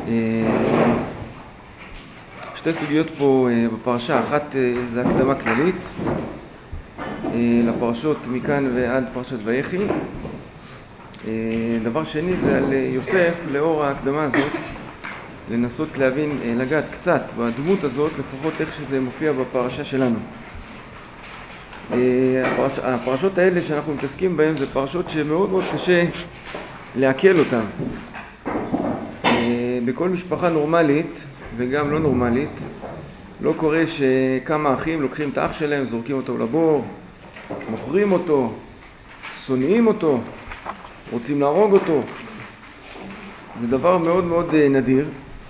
שתי סוגיות פה בפרשה. אחת זה הקדמה כללית לפרשות מכאן ועד פרשת ויחי. דבר שני זה על יוסף, לאור ההקדמה הזאת, לנסות להבין, לגעת קצת בדמות הזאת, לפחות איך שזה מופיע בפרשה שלנו. הפרשות האלה שאנחנו מתעסקים בהן זה פרשות שמאוד מאוד קשה להקל אותן. בכל משפחה נורמלית וגם לא נורמלית לא קורה שכמה אחים לוקחים את האח שלהם, זורקים אותו לבור, מוכרים אותו, שונאים אותו, רוצים להרוג אותו. זה דבר מאוד מאוד נדיר.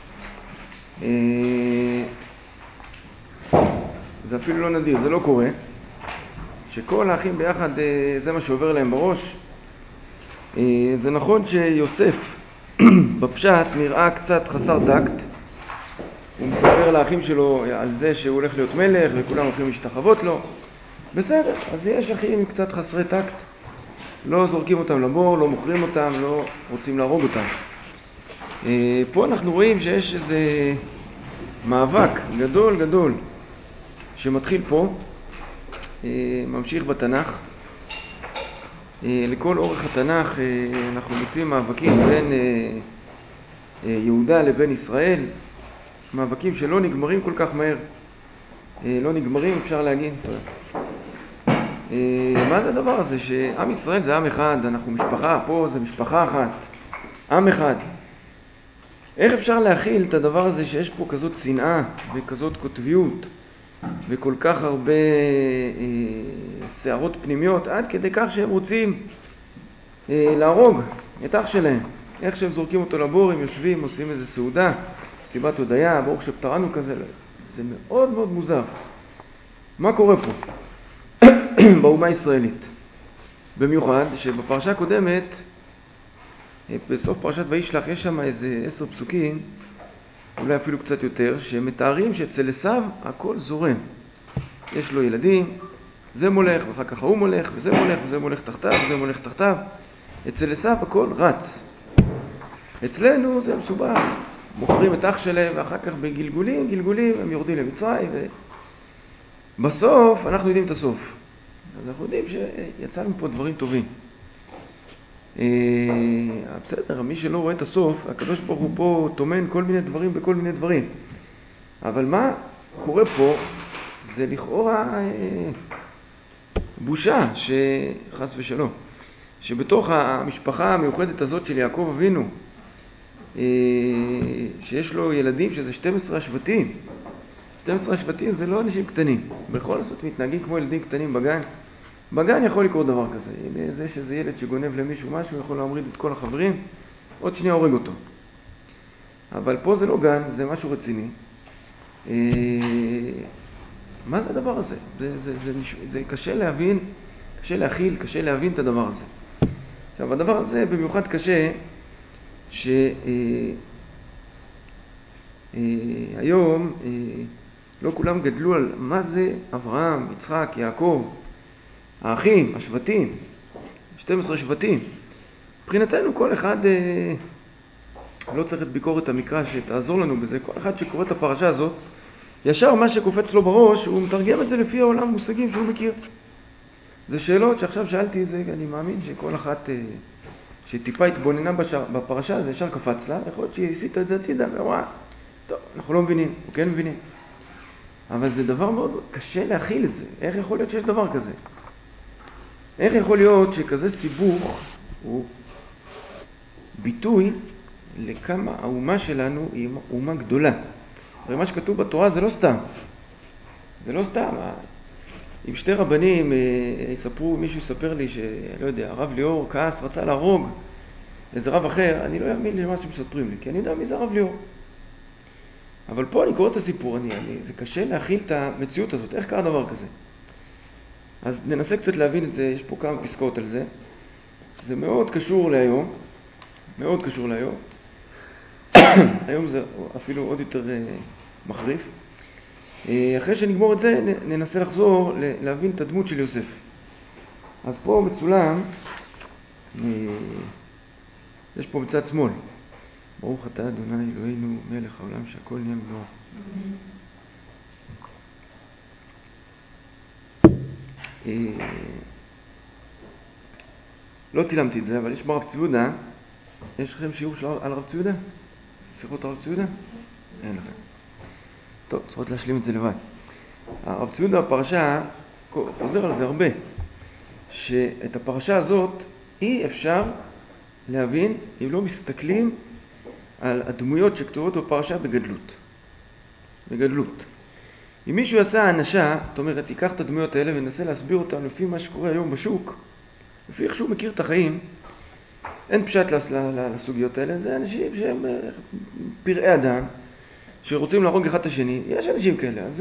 זה אפילו לא נדיר, זה לא קורה. שכל האחים ביחד זה מה שעובר להם בראש. זה נכון שיוסף בפשט נראה קצת חסר טקט. הוא מספר לאחים שלו על זה שהוא הולך להיות מלך וכולם הולכים להשתחוות לו. בסדר, אז יש אחים קצת חסרי טקט. לא זורקים אותם לבור, לא מוכרים אותם, לא רוצים להרוג אותם. פה אנחנו רואים שיש איזה מאבק גדול גדול שמתחיל פה, ממשיך בתנ"ך. לכל אורך התנ"ך אנחנו מוצאים מאבקים בין יהודה לבין ישראל, מאבקים שלא נגמרים כל כך מהר. לא נגמרים, אפשר להגיד. מה זה הדבר הזה? שעם ישראל זה עם אחד, אנחנו משפחה, פה זה משפחה אחת, עם אחד. איך אפשר להכיל את הדבר הזה שיש פה כזאת שנאה וכזאת קוטביות וכל כך הרבה שערות פנימיות, עד כדי כך שהם רוצים להרוג את אח שלהם? איך שהם זורקים אותו לבור, הם יושבים, עושים איזה סעודה, סיבת הודיה, ברוך שפטרנו כזה. זה מאוד מאוד מוזר. מה קורה פה באומה הישראלית? במיוחד שבפרשה הקודמת, בסוף פרשת וישלח, יש שם איזה 10 פסוקים, אולי אפילו קצת יותר, שמתארים שאצל עשיו הכל זורם. יש לו ילדים, זה מולך, ואחר כך הוא מולך, וזה מולך, וזה מולך תחתיו, וזה מולך תחתיו. אצל עשיו הכל רץ. אצלנו זה מסובך. מוכרים את אח שלהם, ואחר כך בגלגולים, גלגולים, הם יורדים למצרים, ובסוף אנחנו יודעים את הסוף. אז אנחנו יודעים שיצאנו פה דברים טובים. בסדר, מי שלא רואה את הסוף, הקדוש ברוך הוא פה תומן כל מיני דברים בכל מיני דברים. אבל מה קורה פה זה לכאורה בושה, שחס ושלום, שבתוך המשפחה המיוחדת הזאת של יעקב אבינו, שיש לו ילדים שזה 12 השבטים. 12 השבטים זה לא אנשים קטנים. בכל זאת מתנהגים כמו ילדים קטנים בגן. בגן יכול לקרות דבר כזה. הנה זה שזה ילד שגונב למישהו משהו, יכול להמריד את כל החברים, עוד שנייה הורג אותו. אבל פה זה לא גן, זה משהו רציני. מה זה הדבר הזה? זה קשה להבין, קשה להכיל, קשה להבין את הדבר הזה. עכשיו, הדבר הזה במיוחד קשה שהיום לא כולם גדלו על מה זה אברהם, יצחק, יעקב, האחים, השבטים, 12 שבטים. מבחינתנו כל אחד, לא צריך את ביקורת המקרא שתעזור לנו בזה, כל אחד שקורא את הפרשה הזאת, ישר מה שקופץ לו בראש, הוא מתרגם את זה לפי העולם מושגים שהוא מכיר. זה שאלות שעכשיו שאלתי, זה, אני מאמין שכל אחת שטיפה התבוננה בפרשה, זה ישר קפץ לה, יכול להיות שהיא הסיטה את זה הצידה, ואמרה, טוב, אנחנו לא מבינים, או כן מבינים. אבל זה דבר מאוד קשה להכיל את זה. איך יכול להיות שיש דבר כזה? איך יכול להיות שכזה סיבוך הוא ביטוי לכמה האומה שלנו היא אומה גדולה? הרי מה שכתוב בתורה זה לא סתם. זה לא סתם. אם שתי רבנים יספרו, מישהו יספר לי שלא יודע, הרב ליאור כעס, רצה להרוג איזה רב אחר, אני לא אאמין למה שמספרים לי, כי אני יודע מי זה הרב ליאור. אבל פה אני קורא את הסיפור, זה קשה להכיל את המציאות הזאת. איך קרה דבר כזה? אז ננסה קצת להבין את זה, יש פה כמה פסקאות על זה. זה מאוד קשור להיום, מאוד קשור להיום. היום זה אפילו עוד יותר מחריף. אחרי שנגמור את זה, ננסה לחזור להבין את הדמות של יוסף. אז פה מצולם, יש פה בצד שמאל, ברוך אתה אדוני אלוהינו מלך העולם שהכל נהיה בדברו. לא צילמתי את זה, אבל יש ברב צבודה. יש לכם שיעור על רב צבודה? שיחות רב צבודה? אין לכם. טוב, צריכות להשלים את זה לבד. הרב צבודה הפרשה חוזר על זה הרבה, שאת הפרשה הזאת אי אפשר להבין אם לא מסתכלים על הדמויות שכתובות בפרשה בגדלות. בגדלות. אם מישהו יעשה האנשה, זאת אומרת, ייקח את הדמויות האלה וננסה להסביר אותם לפי מה שקורה היום בשוק, לפי איך שהוא מכיר את החיים, אין פשט לסוגיות האלה. זה אנשים שהם פראי אדם, שרוצים להרוג אחד את השני. יש אנשים כאלה, אז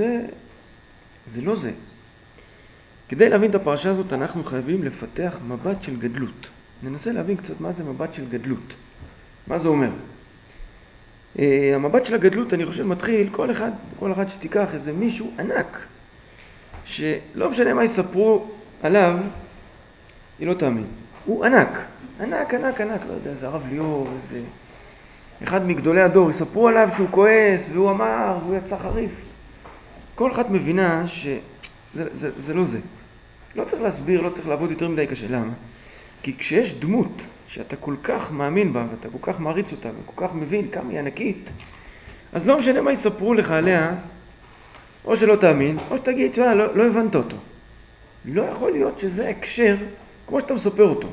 זה לא זה. כדי להבין את הפרשה הזאת, אנחנו חייבים לפתח מבט של גדלות. ננסה להבין קצת מה זה מבט של גדלות. מה זה אומר? המבט של הגדלות, אני חושב, מתחיל כל אחד שתיקח איזה מישהו ענק, שלא משנה מה יספרו עליו, היא לא תאמין. הוא ענק, ענק, ענק, ענק, לא יודע, זה הרב ליאור, איזה אחד מגדולי הדור, יספרו עליו שהוא כועס, והוא אמר, והוא יצא חריף. כל אחד מבינה שזה לא זה. לא צריך להסביר, לא צריך לעבוד יותר מדי קשה. למה? כי כשיש דמות שאתה כל כך מאמין בה, ואתה כל כך מעריץ אותה, וכל כך מבין כמה היא ענקית, אז לא משנה מה יספרו לך עליה, או שלא תאמין, או שתגיד, לא הבנת אותו. לא יכול להיות שזה הקשר כמו שאתה מספר אותו.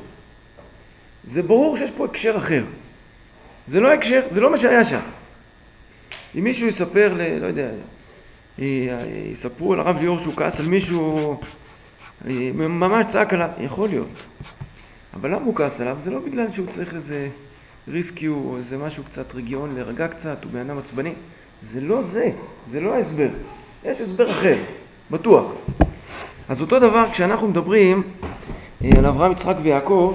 זה ברור שיש פה הקשר אחר. זה לא הקשר, זה לא מה שהיה שם. אם מישהו יספר, לא יודע, יספרו על הרב ליאור שהוא כעס על מישהו, ממש צעק עליו, יכול להיות. אבל למה הוא כעס עליו? זה לא בגלל שהוא צריך איזה ריסקיו או איזה משהו קצת רגיון להירגע קצת, הוא בעינם עצבני. זה לא זה, זה לא ההסבר. יש הסבר אחר, בטוח. אז אותו דבר כשאנחנו מדברים על אברהם, יצחק ויעקב,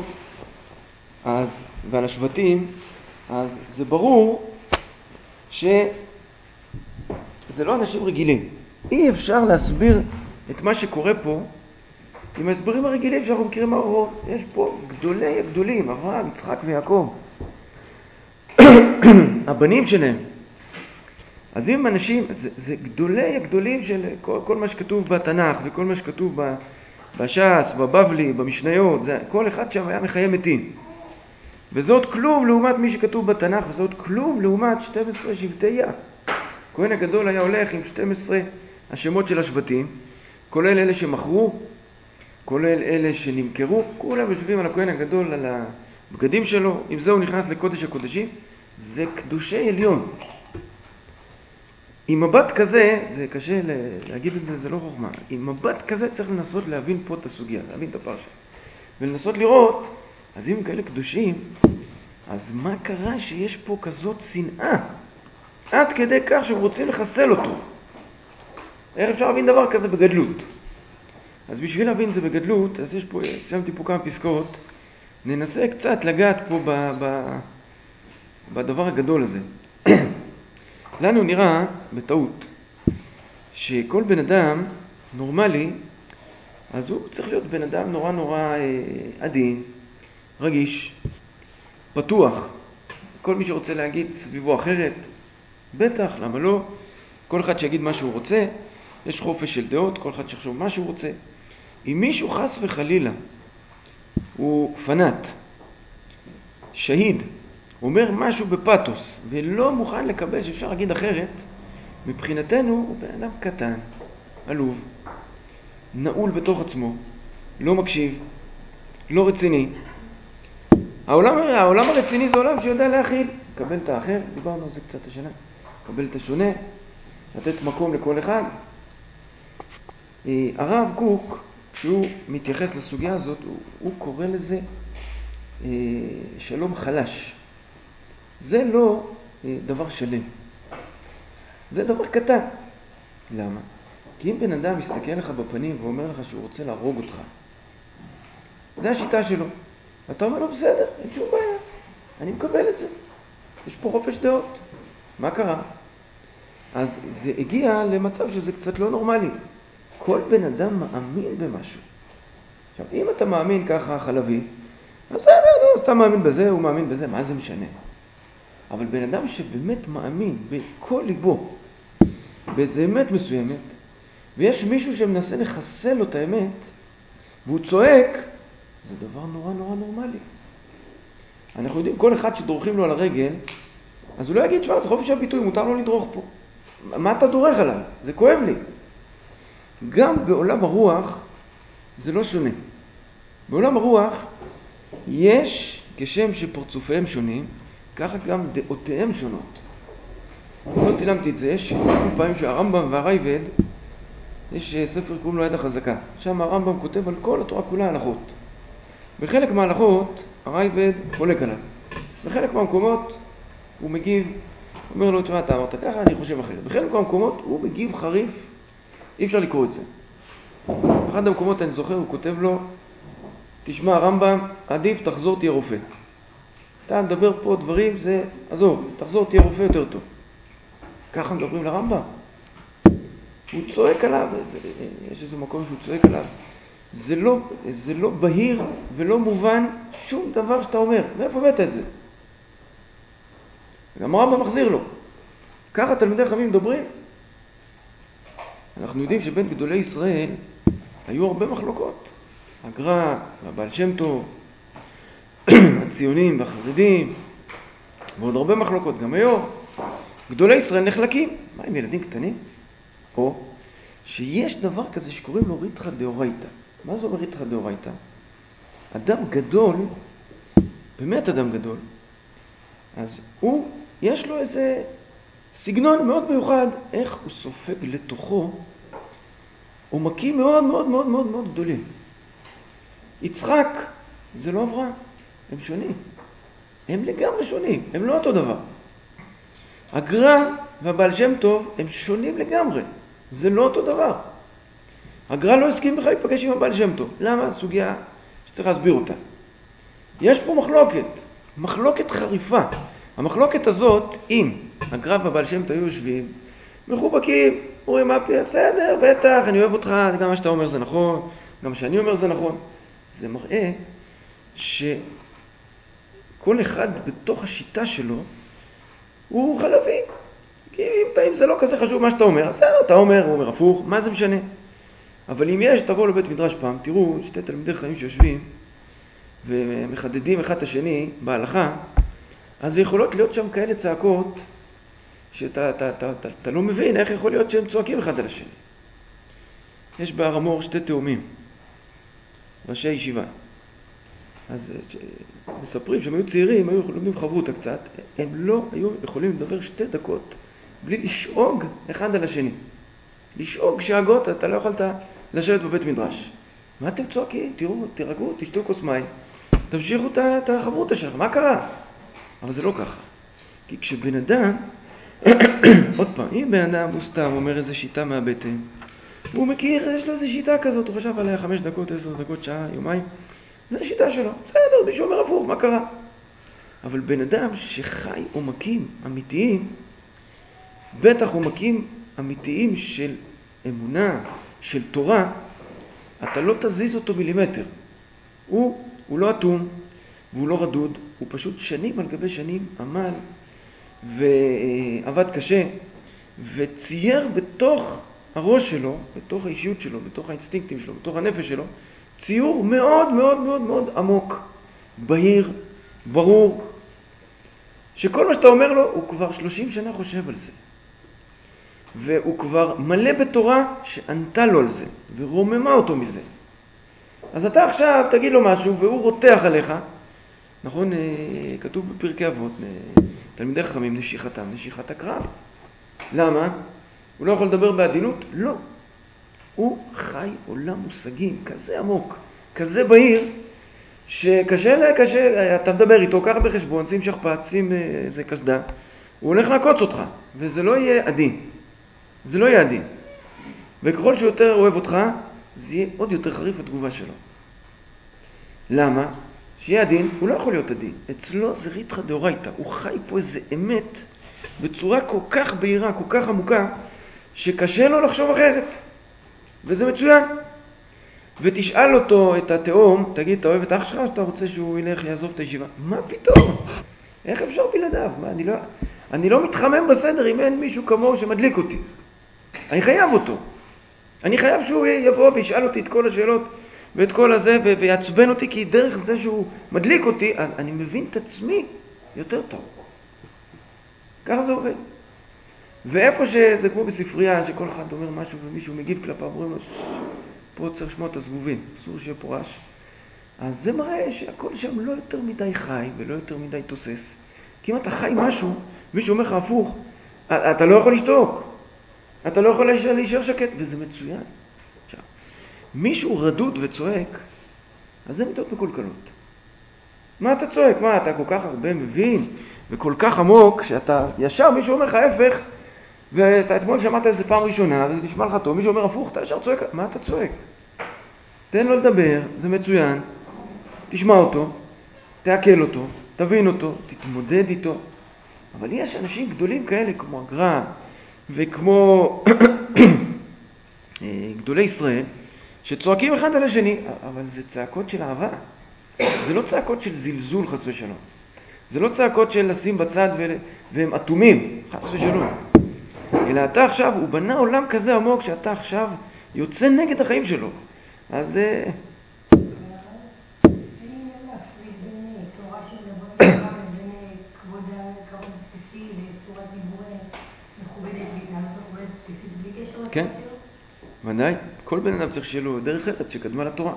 ועל השבטים, אז זה ברור שזה לא אנשים רגילים. אי אפשר להסביר את מה שקורה פה עם ההסברים הרגילים שאנחנו מכירים מהאורות. יש פה גדולי הגדולים, אברהם, יצחק ויעקב, הבנים שלהם. אז אם אנשים, זה גדולי הגדולים של כל מה שכתוב בתנ"ך וכל מה שכתוב בש"ס, בבבלי, במשניות, כל אחד שם היה מחיי מתים. וזאת כלום לעומת מי שכתוב בתנ"ך, וזאת כלום לעומת 12 שבטי יה. כהן הגדול היה הולך עם 12 השמות של השבטים, כולל אלה שמכרו, כולל אלה שנמכרו, כולם יושבים על הכהן הגדול, על הבגדים שלו, עם זה הוא נכנס לקודש הקודשים. זה קדושי עליון. עם מבט כזה, זה קשה להגיד את זה, זה לא חוכמה. עם מבט כזה צריך לנסות להבין פה את הסוגיה, להבין את הפרשה. ולנסות לראות, אז אם כאלה קדושים, אז מה קרה שיש פה כזאת שנאה? עד כדי כך שהם רוצים לחסל אותו. איך אפשר להבין דבר כזה בגדלות? אז בשביל להבין את זה בגדלות, אז יש פה, שמתי פה כמה פסקאות, ננסה קצת לגעת פה בדבר הגדול הזה. לנו נראה בטעות שכל בן אדם נורמלי, אז הוא צריך להיות בן אדם נורא עדין, רגיש, פתוח. כל מי שרוצה להגיד סביבו אחרת, בטח, למה לא? כל אחד שיגיד מה שהוא רוצה, יש חופש של דעות, כל אחד שיחשוב מה שהוא רוצה. אם מישהו חס וחלילה הוא פנאט, שהיד, אומר משהו בפתוס ולא מוכן לקבל שאפשר להגיד אחרת, מבחינתנו הוא בן אדם קטן, עלוב, נעול בתוך עצמו, לא מקשיב, לא רציני. העולם הרציני זה עולם שיודע להכיל, לקבל את האחר, דיברנו על זה קצת השנה, לקבל את השונה, לתת מקום לכל אחד. הרב קוק, כשהוא מתייחס לסוגיה הזאת, הוא קורא לזה שלום חלש. זה לא דבר שלם. זה דבר קטן. למה? כי אם בן אדם מסתכל לך בפנים ואומר לך שהוא רוצה להרוג אותך, זה השיטה שלו. אתה אומר לו, בסדר, אין שום בעיה. אני מקבל את זה. יש פה חופש דעות. מה קרה? אז זה הגיע למצב שזה קצת לא נורמלי. כל בן אדם מאמין במשהו. עכשיו, אם אתה מאמין ככה חלבי, אז בסדר, אז אתה מאמין בזה, הוא מאמין בזה, מה זה משנה? אבל בן אדם שבאמת מאמין בכל ליבו באיזה אמת מסוימת, ויש מישהו שמנסה לחסל לו את האמת, והוא צועק, זה דבר נורא נורא נורמלי. אנחנו יודעים, כל אחד שדורכים לו על הרגל, אז הוא לא יגיד, שמה, זה חופש הביטוי, מותר לו לדרוך פה. מה אתה דורך עליי? זה כואב לי. גם בעולם הרוח זה לא שונה. בעולם הרוח יש, כשם שפרצופיהם שונים, ככה גם דעותיהם שונות. לא צילמתי את זה, יש כמה פעמים שהרמב"ם והרייבד, יש ספר קוראים לו יד החזקה. שם הרמב"ם כותב על כל התורה כולה הלכות. בחלק מההלכות הרייבד חולק עליו. בחלק מהמקומות הוא מגיב, אומר לו, תשמע, אתה אמרת ככה, אני חושב אחרת. בחלק מהמקומות הוא מגיב חריף, אי אפשר לקרוא את זה. באחד המקומות אני זוכר, הוא כותב לו, תשמע הרמב"ם, עדיף תחזור תהיה רופא. אתה מדבר פה דברים, זה, עזוב, תחזור תהיה רופא יותר טוב. ככה מדברים לרמב"ם. הוא צועק עליו, יש איזה מקום שהוא צועק עליו. זה לא בהיר ולא מובן שום דבר שאתה אומר. מאיפה הבאת את זה? גם הרמב"ם מחזיר לו. ככה תלמידי חכמים מדברים. אנחנו יודעים שבין גדולי ישראל היו הרבה מחלוקות. הגר"א, הבעל שם טוב, הציונים והחרדים, ועוד הרבה מחלוקות גם היום. גדולי ישראל נחלקים. מה עם ילדים קטנים? או שיש דבר כזה שקוראים לו ריתחא דאורייתא. מה זה אומר ריתחא דאורייתא? אדם גדול, באמת אדם גדול, אז יש לו איזה סגנון מאוד מיוחד, איך הוא סופג לתוכו עומקים מאוד מאוד מאוד מאוד מאוד גדולים. יצחק זה לא אברהם, הם שונים. הם לגמרי שונים, הם לא אותו דבר. הגר"א והבעל שם טוב הם שונים לגמרי, זה לא אותו דבר. הגר"א לא הסכים בכלל להיפגש עם הבעל שם טוב. למה? סוגיה שצריך להסביר אותה. יש פה מחלוקת חריפה. המחלוקת הזאת, אם הגר"א והבעל שם טוב היו יושבים, מחובקים, אומרים מה פי, בסדר, בטח, אני אוהב אותך, גם מה שאתה אומר זה נכון, גם מה שאני אומר זה נכון. זה מראה שכל אחד בתוך השיטה שלו הוא חלבי. כי אם זה לא כזה חשוב מה שאתה אומר, בסדר, אתה אומר, הוא אומר הפוך, מה זה משנה? אבל אם יש, תבואו לבית מדרש פעם, תראו שתי תלמידי חכמים שיושבים ומחדדים אחד את השני בהלכה, אז יכולות להיות שם כאלה צעקות שאתה לא מבין איך יכול להיות שהם צועקים אחד על השני. יש בהר המור שתי תאומים, ראשי ישיבה. אז מספרים שהם היו צעירים, היו לומדים חברותא קצת, הם לא היו יכולים לדבר 2 דקות בלי לשאוג אחד על השני. לשאוג שאגות, אתה לא יכולת לשבת בבית מדרש. מה אתם צועקים? תראו, תירגעו, תשתו כוס מים, תמשיכו את החברותא שלכם, מה קרה? אבל זה לא ככה. כי כשבן אדם, עוד פעם, אם בן אדם הוא סתם אומר איזו שיטה מהבטן, הוא מכיר, יש לו איזו שיטה כזאת, הוא חשב עליה 5 דקות, 10 דקות, שעה, יומיים, זה השיטה שלו. בסדר, מישהו אומר הפוך, מה קרה? אבל בן אדם שחי עומקים אמיתיים, בטח עומקים אמיתיים של אמונה, של תורה, אתה לא תזיז אותו מילימטר. הוא לא אטום, והוא לא רדוד, הוא פשוט שנים על גבי שנים עמל ועבד קשה, וצייר בתוך הראש שלו, בתוך האישיות שלו, בתוך האינסטינקטים שלו, בתוך הנפש שלו, ציור מאוד מאוד מאוד מאוד עמוק, בהיר, ברור, שכל מה שאתה אומר לו, הוא כבר 30 שנה חושב על זה. והוא כבר מלא בתורה שענתה לו על זה, ורוממה אותו מזה. אז אתה עכשיו תגיד לו משהו, והוא רותח עליך. נכון, כתוב בפרקי אבות, תלמידי חכמים, נשיכתם, נשיכת הקרב. למה? הוא לא יכול לדבר בעדינות? לא. הוא חי עולם מושגים כזה עמוק, כזה בהיר, שקשה, אתה מדבר איתו, קח בחשבון, שים שכפ"ץ, שים איזה קסדה, הוא הולך לעקוץ אותך, וזה לא יהיה עדין. זה לא יהיה עדין. וככל שיותר אוהב אותך, זה יהיה עוד יותר חריף התגובה שלו. למה? שיהיה עדין, הוא לא יכול להיות עדין. אצלו זה ריתחא דאורייתא, הוא חי פה איזה אמת בצורה כל כך בהירה, כל כך עמוקה, שקשה לו לחשוב אחרת. וזה מצוין. ותשאל אותו, את התאום, תגיד, אתה אוהב את אח שלך או שאתה רוצה שהוא ילך, יעזוב את הישיבה? מה פתאום? איך אפשר בלעדיו? מה, אני לא מתחמם בסדר אם אין מישהו כמוהו שמדליק אותי. אני חייב אותו. אני חייב שהוא יבוא וישאל אותי את כל השאלות ואת כל הזה ויעצבן אותי, כי דרך זה שהוא מדליק אותי, אני מבין את עצמי יותר טוב. ככה זה עובד. ואיפה שזה כמו בספרייה, שכל אחד אומר משהו ומישהו מגיב כלפיו, אומרים לו, פה צריך לשמוע את הזבובים, אסור שיהיה פה רעש. אז זה מראה שהכל שם לא יותר מדי חי ולא יותר מדי תוסס. כי אם אתה חי משהו, מישהו אומר לך הפוך, אתה לא יכול לשתוק. אתה לא יכול להישאר שקט, וזה מצוין. עכשיו, מישהו רדוד וצועק, אז זה מידות מקולקלות. מה אתה צועק? מה, אתה כל כך הרבה מבין וכל כך עמוק, שאתה ישר מישהו אומר לך ההפך, ואתה אתמול שמעת את זה פעם ראשונה, וזה נשמע לך טוב, מישהו אומר הפוך, אתה ישר צועק, מה אתה צועק? תן לו לדבר, זה מצוין, תשמע אותו, תעכל אותו, תבין אותו, תתמודד איתו. אבל יש אנשים גדולים כאלה כמו הגר"א וכמו גדולי ישראל, שצועקים אחד על השני, אבל זה צעקות של אהבה. זה לא צעקות של זלזול חס ושלום. זה לא צעקות של לשים בצד והם אטומים, חס ושלום. אלא אתה עכשיו, הוא בנה עולם כזה עמוק שאתה עכשיו יוצא נגד החיים שלו. אז כן, ודאי, כל בן אדם צריך שיהיה לו דרך ארץ שקדמה לתורה.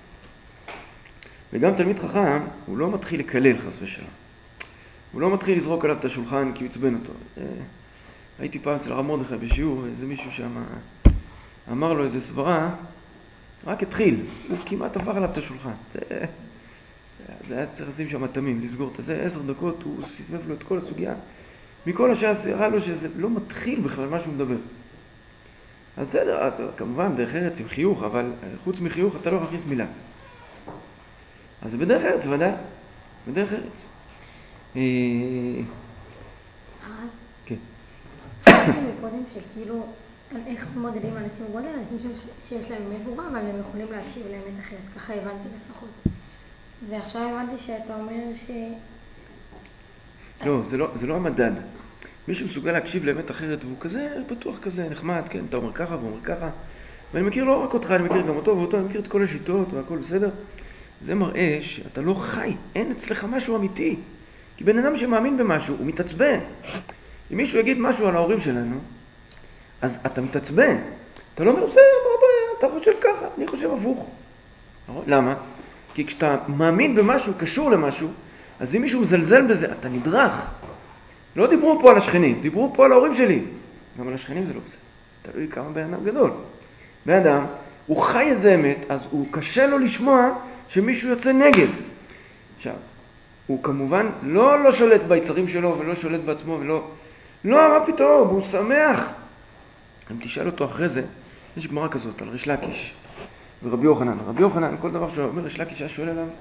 וגם תלמיד חכם, הוא לא מתחיל לקלל חס ושלום. הוא לא מתחיל לזרוק עליו את השולחן כי הוא עצבן אותו. הייתי פעם אצל הרב מרדכי בשיעור, איזה מישהו שם אמר לו איזה סברה, רק התחיל, הוא כמעט עבר עליו את השולחן. זה היה צריך לשים שם תמים, לסגור את זה. 10 דקות הוא סיבב לו את כל הסוגיה. מכל השעה הראה לו שזה לא מתחיל בכלל מה שהוא מדבר. אז בסדר, כמובן דרך ארץ עם חיוך, אבל חוץ מחיוך אתה לא יכניס מילה. אז זה בדרך ארץ, ודאי. בדרך ארץ. כן. קודם שכאילו, איך מודדים אנשים בגודל? אנשים שיש להם אמת ברורה, אבל הם יכולים להקשיב לאמת אחרת. ככה הבנתי לפחות. ועכשיו הבנתי שאתה אומר ש... לא, זה לא המדד. מישהו מסוגל להקשיב לאמת אחרת, והוא כזה בטוח כזה, נחמד, כן, אתה אומר ככה ואומר ככה. ואני מכיר לא רק אותך, אני מכיר גם אותו ואותו, אני מכיר את כל השיטות והכל בסדר. זה מראה שאתה לא חי, אין אצלך משהו אמיתי. כי בן אדם שמאמין במשהו, הוא מתעצבן. אם מישהו יגיד משהו על ההורים שלנו, אז אתה מתעצבן. אתה לא אומר, בסדר, אתה חושב ככה, אני חושב הפוך. למה? כי כשאתה מאמין במשהו, קשור למשהו, אז אם מישהו מזלזל בזה, אתה נדרך. לא דיברו פה על השכנים, דיברו פה על ההורים שלי. גם על השכנים זה לא בסדר. תלוי כמה בן אדם גדול. בן אדם, הוא חי איזה אמת, אז הוא קשה לו לשמוע שמישהו יוצא נגד. עכשיו, הוא כמובן לא שולט ביצרים שלו ולא שולט בעצמו ולא... לא, מה פתאום, הוא שמח. אם תשאל אותו אחרי זה, יש גמרא כזאת על ריש לקיש ורבי יוחנן. רבי יוחנן, כל דבר שהוא אומר, ריש לקיש היה שואל עליו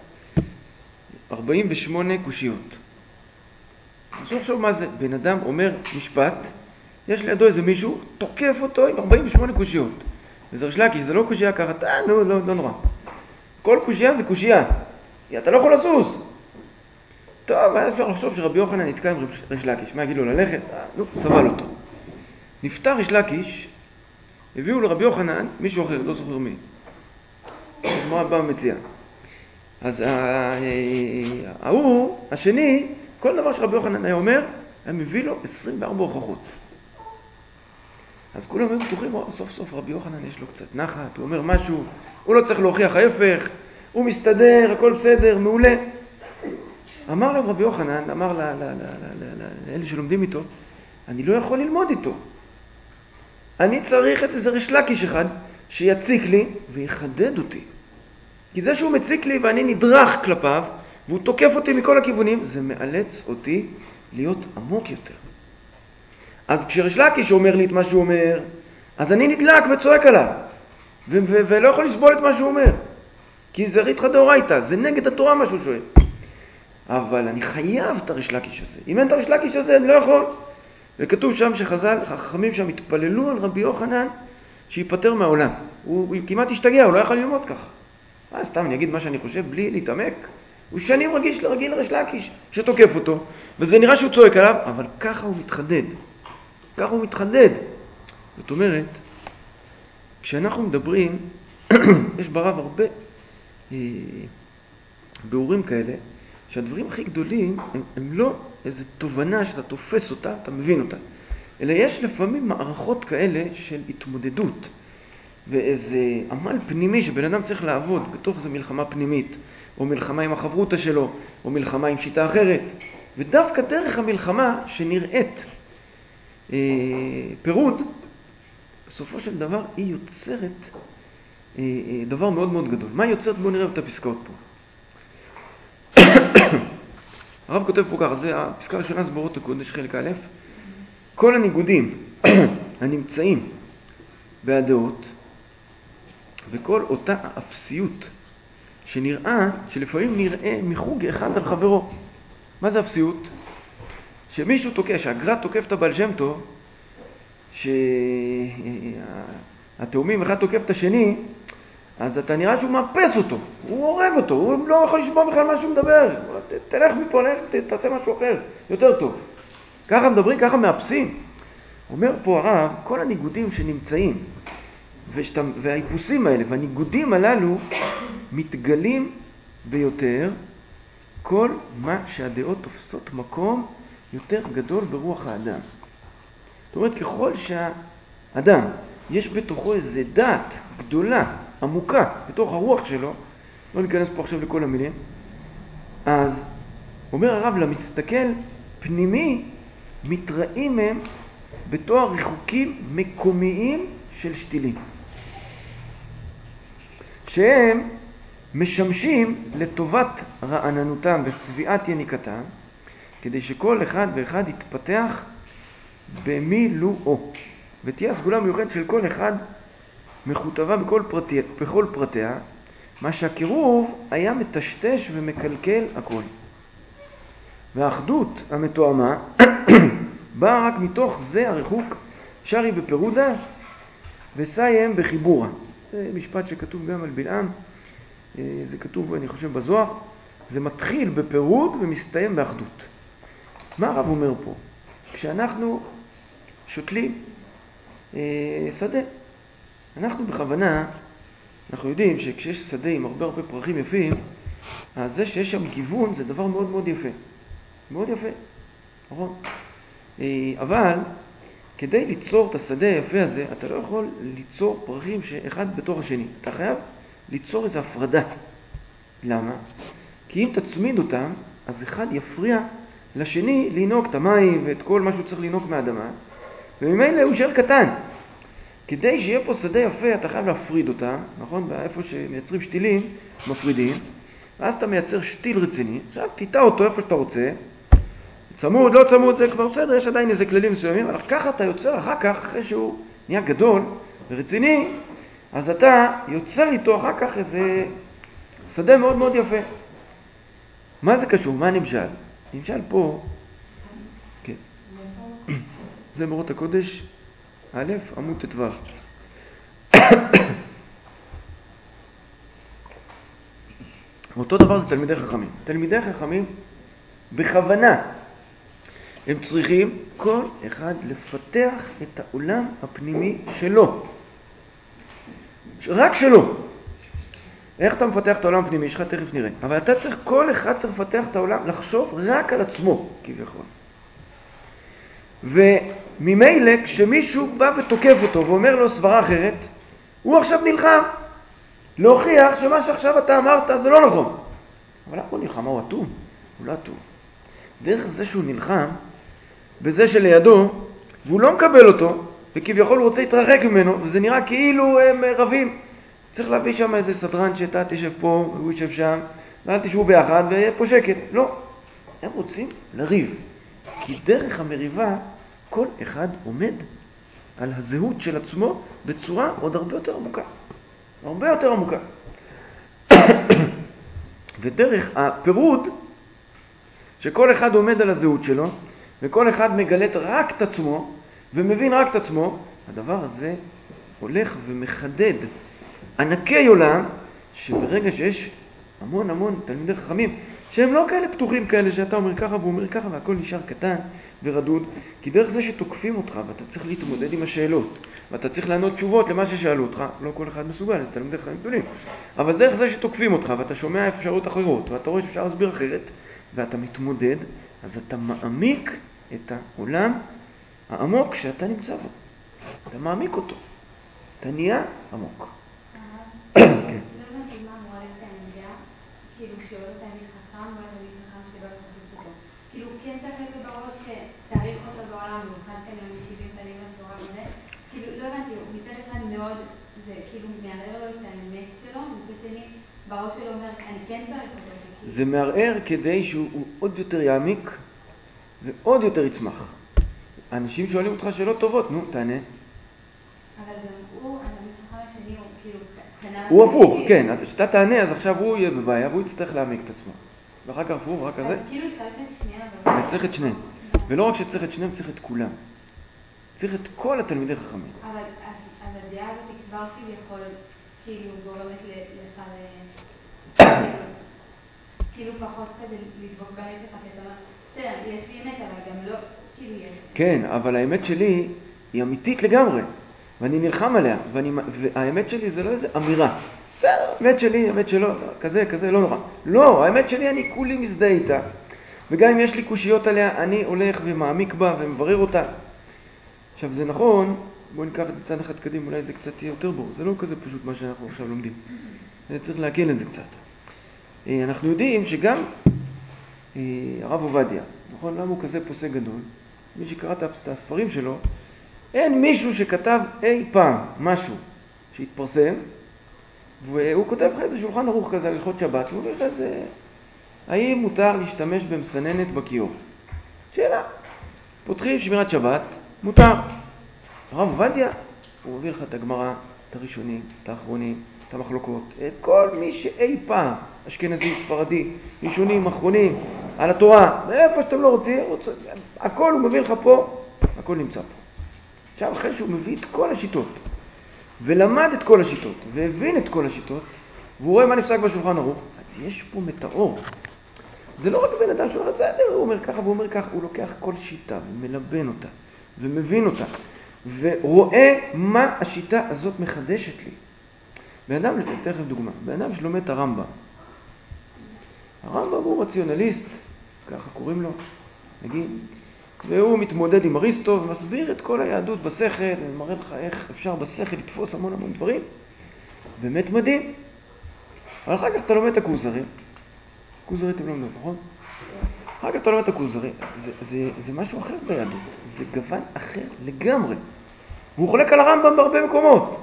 48 קושיות. אז הוא חושב מה זה, בן אדם אומר משפט, יש לידו איזה מישהו, תוקף אותו עם 48 קושיות. וזה ריש לקיש, זה לא קושייה ככה, לא נורא. כל קושייה זה קושייה. אתה לא יכול לזוז. טוב, אפשר לחשוב שרבי יוחנן נתקע עם ריש לקיש. מה יגיד לו ללכת? סבל אותו. נפטר ריש לקיש, הביאו לרבי יוחנן מישהו אחר, לא זוכר מי. מה הבא מציע? אז ההוא, השני, כל דבר שרבי יוחנן היה אומר, היה מביא לו 24 הוכחות. אז כולם היו בטוחים, סוף סוף רבי יוחנן יש לו קצת נחת, הוא אומר משהו, הוא לא צריך להוכיח ההפך, הוא מסתדר, הכל בסדר, מעולה. אמר להם רבי יוחנן, אמר לאלה שלומדים איתו, אני לא יכול ללמוד איתו. אני צריך את איזה ריש לקיש אחד שיציק לי ויחדד אותי. כי זה שהוא מציק לי ואני נדרך כלפיו, והוא תוקף אותי מכל הכיוונים, זה מאלץ אותי להיות עמוק יותר. אז כשריש לקיש אומר לי את מה שהוא אומר, אז אני נדלק וצועק עליו, ולא יכול לסבול את מה שהוא אומר. כי זה ריתחא דאורייתא, זה נגד התורה מה שהוא שואל. אבל אני חייב את הריש לקיש הזה. אם אין את הריש לקיש הזה, אני לא יכול. וכתוב שם שחז"ל, החכמים שם התפללו על רבי יוחנן שיפטר מהעולם. הוא כמעט השתגע, הוא לא יכול ללמוד ככה. סתם אני אגיד מה שאני חושב בלי להתעמק? הוא שנים רגיל לריש לקיש שתוקף אותו, וזה נראה שהוא צועק עליו, אבל ככה הוא מתחדד. ככה הוא מתחדד. זאת אומרת, כשאנחנו מדברים, יש ברב הרבה ביאורים כאלה, שהדברים הכי גדולים הם לא איזו תובנה שאתה תופס אותה, אתה מבין אותה, אלא יש לפעמים מערכות כאלה של התמודדות, ואיזה עמל פנימי שבן אדם צריך לעבוד בתוך איזו מלחמה פנימית, או מלחמה עם החברותה שלו, או מלחמה עם שיטה אחרת. ודווקא דרך המלחמה שנראית פירוד, בסופו של דבר היא יוצרת דבר מאוד מאוד גדול. מה היא יוצרת? בואו נראה את הפסקאות פה. הרב כותב פה ככה, זה הפסקה הראשונה, זה באורות הקודש חלק א', כל הניגודים הנמצאים בהדעות, וכל אותה האפסיות שנראה, שלפעמים נראה מחוג אחד על חברו. מה זה אפסיות? שמישהו תוקף, שהגר"א תוקף את הבעל שם טוב, שהתאומים אחד תוקף את השני, אז אתה נראה שהוא מאפס אותו, הוא הורג אותו, הוא לא יכול לשמוע בכלל מה שהוא מדבר. תלך מפה, תעשה משהו אחר, יותר טוב. ככה מדברים, ככה מאפסים. אומר פה הרב, כל הניגודים שנמצאים, והאיפוסים האלה, והניגודים הללו, מתגלים ביותר כל מה שהדעות תופסות מקום יותר גדול ברוח האדם. זאת אומרת, ככל שהאדם יש בתוכו איזו דעת גדולה, עמוקה, בתוך הרוח שלו, לא ניכנס פה עכשיו לכל המילים, אז אומר הרב, למסתכל פנימי מתראים הם בתואר ריחוקים מקומיים של שתילים, שהם משמשים לטובת רעננותם וסביעת יניקתם, כדי שכל אחד ואחד יתפתח במילואו, ותהיה הסגולה מיוחדת של כל אחד מחוטבה בכל פרטיה, מה שהקירוב היה מטשטש ומקלקל הכל. והאחדות המתואמה באה רק מתוך זה הריחוק שרי בפירודה וסיים בחיבורה. זה משפט שכתוב גם על בלעם, זה כתוב אני חושב בזוהר, זה מתחיל בפירוד ומסתיים באחדות. מה הרב אומר פה? כשאנחנו שותלים שדה, אנחנו בכוונה, אנחנו יודעים שכשיש שדה עם הרבה פרחים יפים, אז זה שיש שם גיוון זה דבר מאוד מאוד יפה. מאוד יפה, נכון? אבל כדי ליצור את השדה היפה הזה, אתה לא יכול ליצור פרחים שאחד בתוך השני. אתה חייב ליצור איזו הפרדה. למה? כי אם תצמיד אותם, אז אחד יפריע לשני לינוק את המים ואת כל מה שהוא צריך לינוק מהאדמה, וממילא הוא יישאר קטן. כדי שיהיה פה שדה יפה, אתה חייב להפריד אותם, נכון? איפה שמייצרים שתילים, מפרידים, ואז אתה מייצר שתיל רציני. עכשיו תיטע אותו איפה שאתה רוצה, צמוד, לא צמוד, זה כבר בסדר, יש עדיין איזה כללים מסוימים, אבל ככה אתה יוצר אחר כך, אחרי שהוא נהיה גדול ורציני, אז אתה יוצר איתו אחר כך איזה שדה מאוד מאוד יפה. מה זה קשור? מה נמשל? נמשל פה, כן. זה מאורות הקודש, א', עמוד ט"ו. אותו דבר זה תלמידי חכמים. תלמידי חכמים, בכוונה, הם צריכים כל אחד לפתח את העולם הפנימי שלו. רק שלו. איך אתה מפתח את העולם הפנימי שלך? תכף נראה. אבל אתה צריך, כל אחד צריך לפתח את העולם, לחשוב רק על עצמו, כביכול. וממילא, כשמישהו בא ותוקף אותו ואומר לו סברה אחרת, הוא עכשיו נלחם. להוכיח שמה שעכשיו אתה אמרת זה לא נכון. אבל למה הוא נלחם? הוא אטום? הוא לא אטום. דרך זה שהוא נלחם, בזה שלידו, והוא לא מקבל אותו, וכביכול הוא רוצה להתרחק ממנו, וזה נראה כאילו הם רבים. צריך להביא שם איזה סדרן שאתה תשב פה, והוא ישב שם, ואל תשבו ביחד, ויהיה פה שקט. לא. הם רוצים לריב. כי דרך המריבה, כל אחד עומד על הזהות של עצמו בצורה עוד הרבה יותר עמוקה. הרבה יותר עמוקה. ודרך הפירוד, שכל אחד עומד על הזהות שלו, וכל אחד מגלט רק את עצמו, ומבין רק את עצמו, הדבר הזה הולך ומחדד ענקי עולם, שברגע שיש המון תלמידי חכמים, שהם לא כאלה פתוחים כאלה שאתה אומר ככה והוא אומר ככה והכל נשאר קטן ורדוד, כי דרך זה שתוקפים אותך ואתה צריך להתמודד עם השאלות ואתה צריך לענות תשובות למה ששאלו אותך, לא כל אחד מסוגל, זה תלמידי חכמים גדולים, אבל דרך זה שתוקפים אותך ואתה שומע אפשרות אחרות ואתה רואה שאפשר להסביר אחרת ואתה מתמודד, אז אתה מעמיק את העולם העמוק שאתה נמצא בו, אתה מעמיק אותו, אתה נהיה עמוק. לא הבנתי מה אמורה להיות העמדה, כאילו כשאוהב תלמיד חכם, לא תלמיד חכם שלא יחזיק אותו. כאילו כן צריך להיות בראש שצריך אותו בעולם, במיוחד כאלה מ-70 פנים לתורה וזה. כאילו לא הבנתי, מצד אחד מאוד, זה כאילו מערער לו את האמת שלו, מצד שני בראש שלו אומר, אני כן צריך אותו. זה מערער כדי שהוא עוד יותר יעמיק ועוד יותר יצמח. אנשים שואלים אותך שאלות טובות, נו, תענה. אבל גם הוא, התלמיד חכם השני, הוא כאילו קנה... הוא הפוך, כן, כשאתה תענה, אז עכשיו הוא יהיה בבעיה, והוא יצטרך להעמיק את עצמו. ואחר כך הפוך, רק כזה. אז כאילו צריך את שניהם, אבל... צריך את שניהם. ולא רק שצריך את שניהם, צריך את כולם. צריך את כל התלמידי חכמים. אבל אז הדעה הזאת כבר כביכול, כאילו גורמת לך כאילו פחות כזה לדבוק באמת שלך, כי אתה אומר, בסדר, יש לי אמת, אבל גם לא, כאילו יש. כן, אבל האמת שלי היא אמיתית לגמרי, ואני נלחם עליה, והאמת שלי זה לא איזה אמירה. בסדר, האמת שלי, האמת שלו, כזה, לא נורא. לא, האמת שלי אני כולי מזדהה איתה, וגם אם יש לי קושיות עליה, אני הולך ומעמיק בה ומברר אותה. עכשיו זה נכון, בואו ניקח את זה צעד אחד קדימה, אולי זה קצת יהיה יותר ברור, זה לא כזה פשוט מה שאנחנו עכשיו לומדים. צריך להקל את זה קצת. אנחנו יודעים שגם הרב עובדיה, נכון? למה הוא כזה פוסק גדול? מי שקרא את הספרים שלו, אין מישהו שכתב אי פעם משהו שהתפרסם, והוא כותב לך איזה שולחן ערוך כזה על הלכות שבת, והוא אומר לך איזה, האם מותר להשתמש במסננת בכיור? שאלה. פותחים שמירת שבת, מותר. הרב עובדיה, הוא מביא לך את הגמרא, את הראשונים, את האחרונים, את המחלוקות, את כל מי שאי פעם, אשכנזי, ספרדי, ראשונים, אחרונים, על התורה, ואיפה שאתם לא רוצים, הכל הוא מביא לך פה, הכל נמצא פה. עכשיו אחרי שהוא מביא את כל השיטות, ולמד את כל השיטות, והבין את כל השיטות, והוא רואה מה נפסק בשולחן ערוך, אז יש פה מטאור. זה לא רק בן אדם שאומר, בסדר, הוא אומר ככה והוא אומר ככה, הוא לוקח כל שיטה ומלבן אותה, ומבין אותה, ורואה מה השיטה הזאת מחדשת לי. בן אדם, אתן לכם דוגמה, בן אדם שלומד את הרמב"ם. הרמב"ם הוא רציונליסט, ככה קוראים לו, נגיד, והוא מתמודד עם אריסטו ומסביר את כל היהדות בשכל, ומראה לך איך אפשר בשכל לתפוס המון דברים. באמת מדהים. אבל אחר כך אתה לומד את הכוזרי, כוזרי אתם לומדים, נכון? אחר כך אתה לומד את הכוזרי, זה משהו אחר ביהדות, זה גוון אחר לגמרי. והוא חולק על הרמב"ם בהרבה מקומות.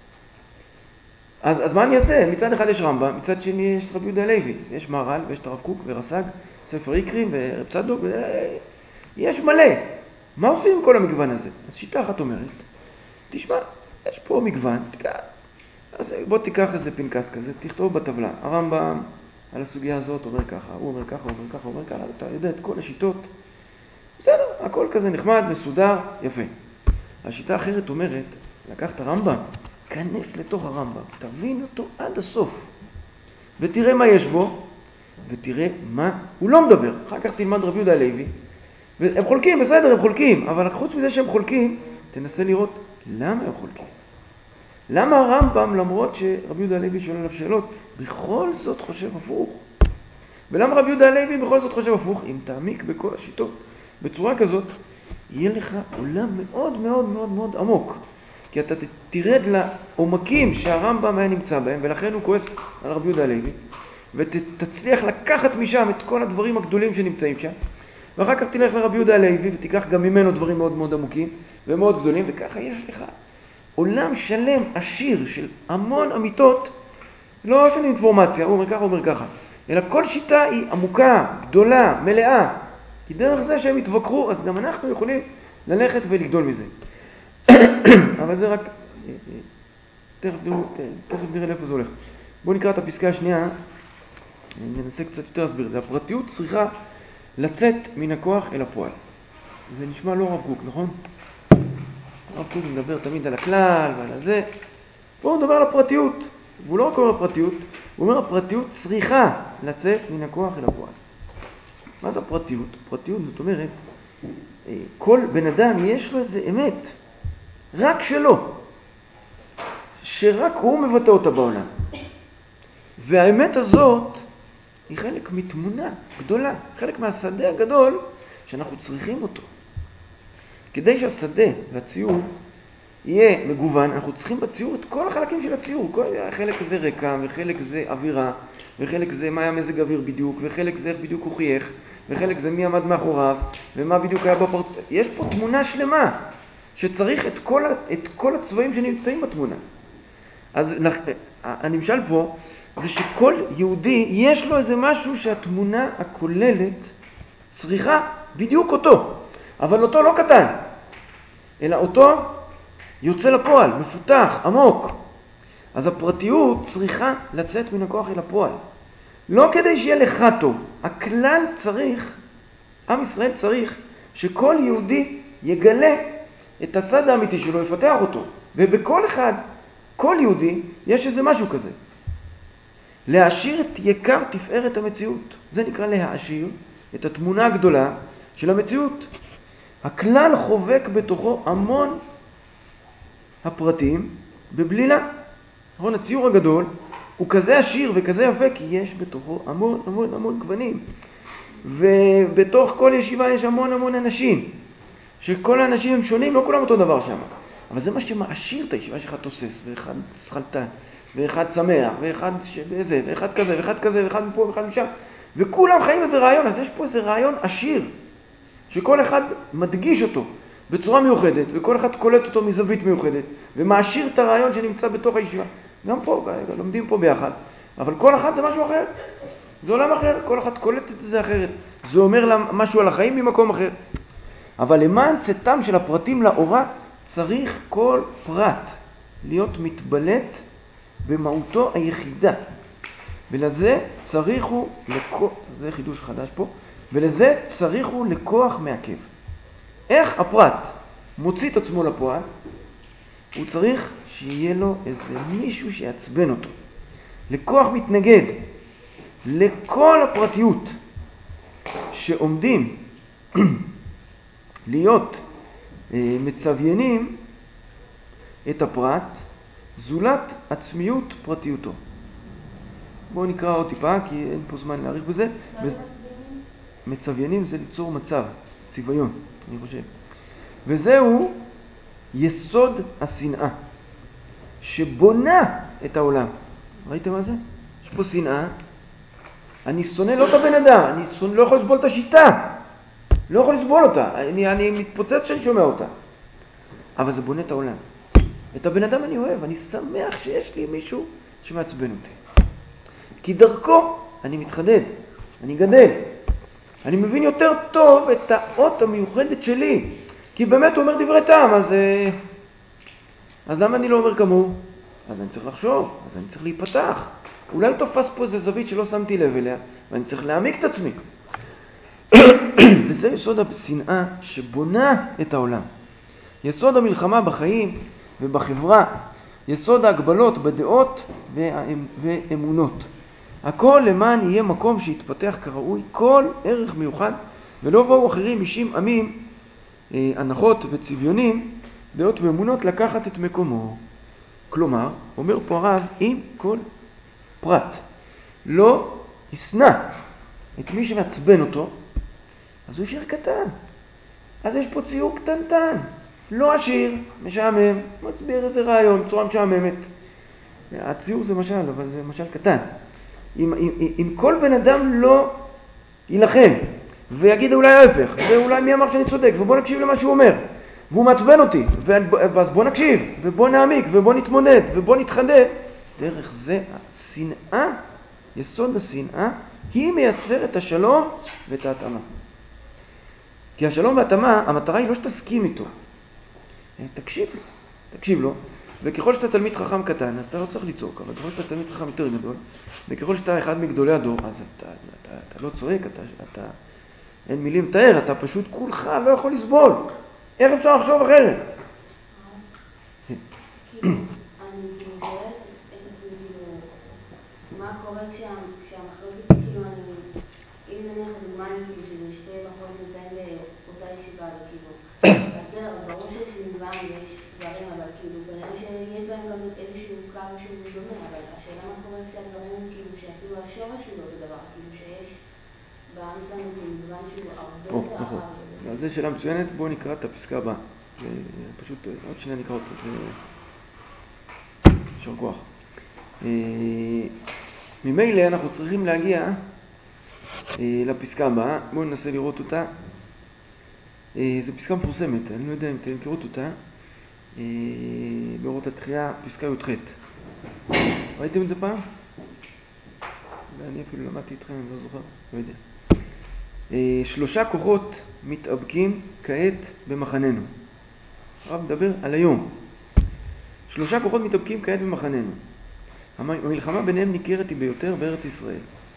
אז מה אני אעשה? מצד אחד יש רמב"ם, מצד שני יש רבי יהודה הלוי, יש מהר"ל ויש את הרב קוק ורס"ג, ספר איקרים ורב צדוק, יש מלא. מה עושים עם כל המגוון הזה? אז שיטה אחת אומרת, תשמע, יש פה מגוון, אז בוא תיקח איזה פנקס כזה, תכתוב בטבלה, הרמב"ם על הסוגיה הזאת אומר ככה, הוא אומר ככה, הוא אומר ככה, הוא אומר ככה, אתה יודע את כל השיטות, בסדר, הכל כזה נחמד, מסודר, יפה. השיטה האחרת אומרת, לקח את הרמב"ם, כנס לתוך הרמב"ם, תבין אותו עד הסוף, ותראה מה יש בו, ותראה מה הוא לא מדבר. אחר כך תלמד רבי יהודה הלוי, והם חולקים, בסדר, הם חולקים, אבל חוץ מזה שהם חולקים, תנסה לראות למה הם חולקים. למה הרמב"ם, למרות שרבי יהודה הלוי שואל עליו שאלות, בכל זאת חושב הפוך? ולמה רבי יהודה הלוי בכל זאת חושב הפוך? אם תעמיק בכל השיטות בצורה כזאת, יהיה לך עולם מאוד מאוד מאוד מאוד עמוק. כי אתה תרד לעומקים שהרמב"ם היה נמצא בהם, ולכן הוא כועס על רבי יהודה הלוי, ותצליח לקחת משם את כל הדברים הגדולים שנמצאים שם, ואחר כך תלך לרבי יהודה הלוי ותיקח גם ממנו דברים מאוד מאוד עמוקים ומאוד גדולים, וככה יש לך עולם שלם עשיר של המון אמיתות, לא של אינפורמציה, הוא אומר ככה, הוא אומר ככה, אלא כל שיטה היא עמוקה, גדולה, מלאה, כי דרך זה שהם התווכחו, אז גם אנחנו יכולים ללכת ולגדול מזה. אבל זה רק, תכף נראה לאיפה זה הולך. בואו נקרא את הפסקה השנייה, ננסה קצת יותר להסביר. זה הפרטיות צריכה לצאת מן הכוח אל הפועל. זה נשמע לא רב קוק, נכון? רב קוק מדבר תמיד על הכלל ועל זה. בואו נדבר על הפרטיות. והוא לא רק אומר הפרטיות, הוא אומר, הפרטיות צריכה לצאת מן הכוח אל הפועל. מה זה הפרטיות? הפרטיות, זאת אומרת, כל בן אדם יש לו איזה אמת, רק שלו, שרק הוא מבטא אותה בעולם. והאמת הזאת היא חלק מתמונה גדולה, חלק מהשדה הגדול שאנחנו צריכים אותו. כדי שהשדה והציור יהיה מגוון, אנחנו צריכים בציור את כל החלקים של הציור. חלק זה רקע, וחלק זה אווירה, וחלק זה מה היה מזג אוויר בדיוק, וחלק זה איך בדיוק הוא חייך, וחלק זה מי עמד מאחוריו, ומה בדיוק היה בפרצוף. יש פה תמונה שלמה שצריך את כל הצבעים שנמצאים בתמונה. אז הנמשל פה זה שכל יהודי יש לו איזה משהו שהתמונה הכוללת צריכה בדיוק אותו, אבל אותו לא קטן, אלא אותו יוצא לפועל, מפותח, עמוק. אז הפרטיות צריכה לצאת מן הכוח אל הפועל. לא כדי שיהיה לך טוב. הכלל צריך, עם ישראל צריך, שכל יהודי יגלה את הצד האמיתי שלו, יפתח אותו. ובכל אחד, כל יהודי, יש איזה משהו כזה. להעשיר את יקר תפארת המציאות. זה נקרא להעשיר את התמונה הגדולה של המציאות. הכלל חובק בתוכו המון הפרטים בבלילה. נכון, הציור הגדול הוא כזה עשיר וכזה יפה כי יש בתוכו המון המון המון גוונים. ובתוך כל ישיבה יש המון המון אנשים. שכל האנשים הם שונים, לא כולם אותו דבר שם. אבל זה מה שמעשיר את הישיבה שלך תוסס, ואחד שחלטן, ואחד שמח, ואחד שזה, ואחד כזה, ואחד כזה, ואחד מפה, ואחד משם. וכולם חיים איזה רעיון, אז יש פה איזה רעיון עשיר, שכל אחד מדגיש אותו בצורה מיוחדת, וכל אחד קולט אותו מזווית מיוחדת, ומעשיר את הרעיון שנמצא בתוך הישיבה. גם פה, לומדים פה ביחד, אבל כל אחד זה משהו אחר. זה עולם אחר, כל אחד קולט את זה אחרת. זה אומר משהו על החיים ממקום אחר. אבל למען צאתם של הפרטים לאורה, צריך כל פרט להיות מתבלט במהותו היחידה. ולזה צריכו, זה חידוש חדש פה, ולזה צריכו לכוח מעכב. איך הפרט מוציא את עצמו לפועל? הוא צריך שיהיה לו איזה מישהו שיעצבן אותו. לכוח מתנגד לכל הפרטיות שעומדים להיות מצוויינים את הפרט זולת עצמיות פרטיותו. בואו נקרא עוד טיפה כי אין פה זמן להאריך בזה. מצוויינים זה ליצור מצב, צוויון, אני חושב. וזהו יסוד השנאה שבונה את העולם. ראיתם מה זה? יש פה שנאה. אני שונא לא את הבן אדם, אני לא יכול לסבול את השיטה. לא יכול לסבול אותה, אני מתפוצץ שאני שומע אותה. אבל זה בונה את העולם. את הבן אדם אני אוהב, אני שמח שיש לי מישהו שמעצבן אותי. כי דרכו אני מתחדד, אני גדל. אני מבין יותר טוב את האות המיוחדת שלי. כי באמת הוא אומר דברי טעם, אז למה אני לא אומר כמוהו? אז אני צריך לחשוב, אז אני צריך להיפתח. אולי תופס פה איזה זווית שלא שמתי לב אליה, ואני צריך להעמיק את עצמי. וזה יסוד השנאה שבונה את העולם. יסוד המלחמה בחיים ובחברה, יסוד ההגבלות בדעות ואמונות. הכל למען יהיה מקום שיתפתח כראוי כל ערך מיוחד, ולא באו אחרים אישים עמים, הנחות וצביונים, דעות ואמונות לקחת את מקומו. כלומר, אומר פה הרב, אם כל פרט לא ישנא את מי שמעצבן אותו, אז הוא יישאר קטן. אז יש פה ציור קטנטן, לא עשיר, משעמם, מסביר איזה רעיון, צורה משעממת. הציור זה משל, אבל זה משל קטן. אם כל בן אדם לא ילחם, ויגיד אולי ההפך, ואולי מי אמר שאני צודק, ובוא נקשיב למה שהוא אומר, והוא מעצבן אותי, אז בוא נקשיב, ובוא נעמיק, ובוא נתמודד, ובוא נתחדד, דרך זה השנאה, יסוד השנאה, היא מייצרת את השלום ואת ההתאמה. כי השלום וההתאמה, המטרה היא לא שתסכים איתו. תקשיב לו. וככל שאתה תלמיד חכם קטן, אז אתה לא צריך לצעוק, אבל ככל שאתה תלמיד חכם יותר גדול, וככל שאתה אחד מגדולי הדור, אז אתה לא צועק, אין מילים לתאר, אתה פשוט כולך לא יכול לסבול. איך אפשר לחשוב אחרת? כאילו, אני מתארת את עצמי, כאילו, מה אומרת שהמחלוקת, כאילו אם נניח הדוגמה היא כאילו שזה שתי בחורות נותן לאותה ישיבה, וכאילו, אז זה ברור שיש מגוון ויש דברים, אבל כאילו, כנראה שיש בהם גם איזשהו קו שהוא דומה, אבל השאלה מה קורה כשהדברים הם כאילו שאפילו השורש הוא לא בדבר, כאילו שיש בעם שלנו מגוון שהוא הרבה יותר רחב. נכון, אז זו שאלה מצוינת, בואו נקרא את הפסקה הבאה. פשוט עוד שניה נקרא אותה, יישר כוח. ממילא אנחנו צריכים להגיע לפסקה הבאה, בואו ננסה לראות אותה. זו פסקה מפורסמת, אני לא יודע אם אתם מכירות אותה, באורות התחייה, פסקה י"ח. ראיתם את זה פעם? אני אפילו למדתי איתכם, אני לא זוכר, לא יודע. 3 כוחות מתאבקים כעת במחננו. הרב מדבר על היום. 3 כוחות מתאבקים כעת במחננו. המלחמה ביניהם ניכרת היא ביותר בארץ ישראל.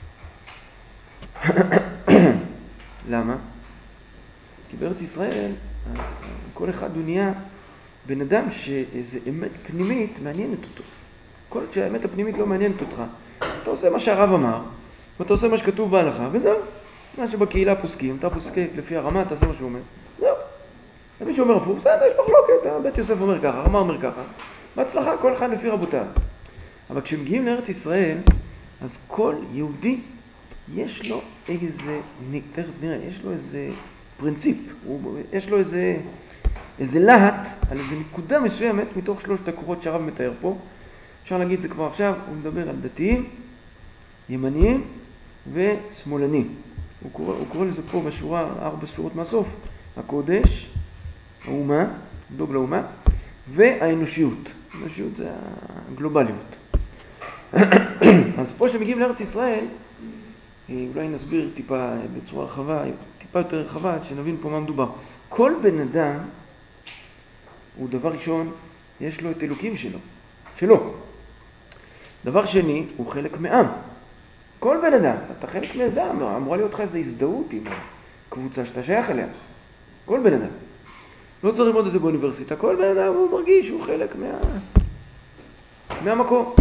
למה? כי בארץ ישראל, אז כל אחד הוא נהיה בן אדם שאיזו אמת פנימית מעניינת אותו. כל עוד שהאמת הפנימית לא מעניינת אותך, אז אתה עושה מה שהרב אמר, ואתה עושה מה שכתוב בהלכה, וזהו. מה שבקהילה פוסקים, אתה פוסקי לפי הרמה, אתה עושה מה שהוא אומר, זהו. ומי שאומר הפוך, בסדר, יש מחלוקת, בית יוסף אומר ככה, הרמה אומר ככה, בהצלחה, כל אחד לפי רבותיו. אבל כשמגיעים לארץ ישראל, אז כל יהודי יש לו איזה, תכף נראה, יש לו איזה פרינציפ, יש לו איזה להט על איזה נקודה מסוימת מתוך 3 הכוחות שהרב מתאר פה. אפשר להגיד זה כבר עכשיו, הוא מדבר על דתיים, ימניים ושמאלנים. הוא קורא לזה פה בשורה, 4 שורות מהסוף, הקודש, האומה, דוג לאומה, והאנושיות. האנושיות זה הגלובליות. אז פה שמגיעים לארץ ישראל, אולי נסביר טיפה בצורה רחבה, טיפה יותר רחבה, שנבין פה מה מדובר. כל בן אדם, הוא דבר ראשון, יש לו את אלוקים שלו. דבר שני, הוא חלק מעם. כל בן אדם, אתה חלק מאיזה עם, אמורה להיות לך איזו הזדהות עם הקבוצה שאתה שייך אליה. כל בן אדם. לא צריך ללמוד את זה באוניברסיטה, כל בן אדם הוא מרגיש שהוא חלק מהמקום.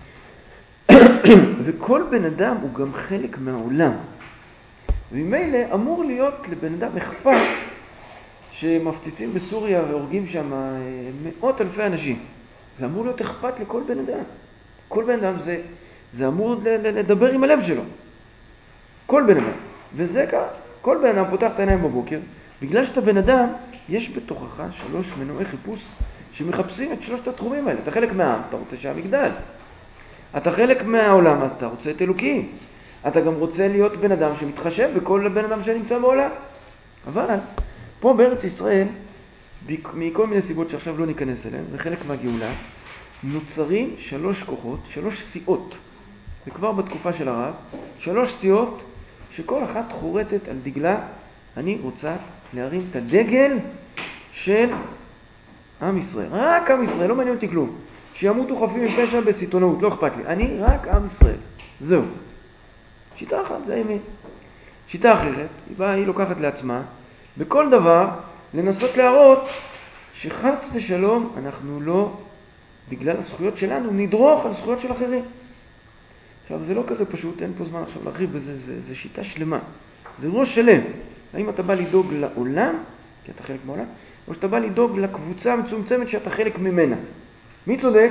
וכל בן אדם הוא גם חלק מהעולם. וממילא אמור להיות לבן אדם אכפת שמפציצים בסוריה והורגים שם 100,000 אנשים. זה אמור להיות אכפת לכל בן אדם. כל בן אדם זה אמור לדבר עם הלב שלו. כל בן אדם. וזה ככה, כל בן אדם פותח את העיניים בבוקר, בגלל שאתה בן אדם, יש בתוכך 3 מנועי חיפוש שמחפשים את 3 התחומים האלה. אתה חלק מהעם, אתה רוצה שהעם יגדל. אתה חלק מהעולם, אז אתה רוצה את אלוקים. אתה גם רוצה להיות בן אדם שמתחשב בכל בן אדם שנמצא בעולם. אבל פה בארץ ישראל, מכל מיני סיבות שעכשיו לא ניכנס אליהן, זה חלק מהגאולה, נוצרים 3 כוחות, 3 סיעות. וכבר בתקופה של הרב, 3 סיעות שכל אחת חורטת על דגלה, אני רוצה להרים את הדגל של עם ישראל. רק עם ישראל, לא מעניין אותי כלום. שימותו חפים מפשע בסיטונאות, לא אכפת לי. אני רק עם ישראל. זהו. שיטה אחת, זה האמת. שיטה אחרת, היא לוקחת לעצמה, בכל דבר לנסות להראות שחס ושלום אנחנו לא, בגלל הזכויות שלנו, נדרוך על זכויות של אחרים. עכשיו, זה לא כזה פשוט, אין פה זמן עכשיו להרחיב בזה, זה שיטה שלמה. זה ראש שלם. האם אתה בא לדאוג לעולם, כי אתה חלק מהעולם, או שאתה בא לדאוג לקבוצה המצומצמת שאתה חלק ממנה. מי צודק?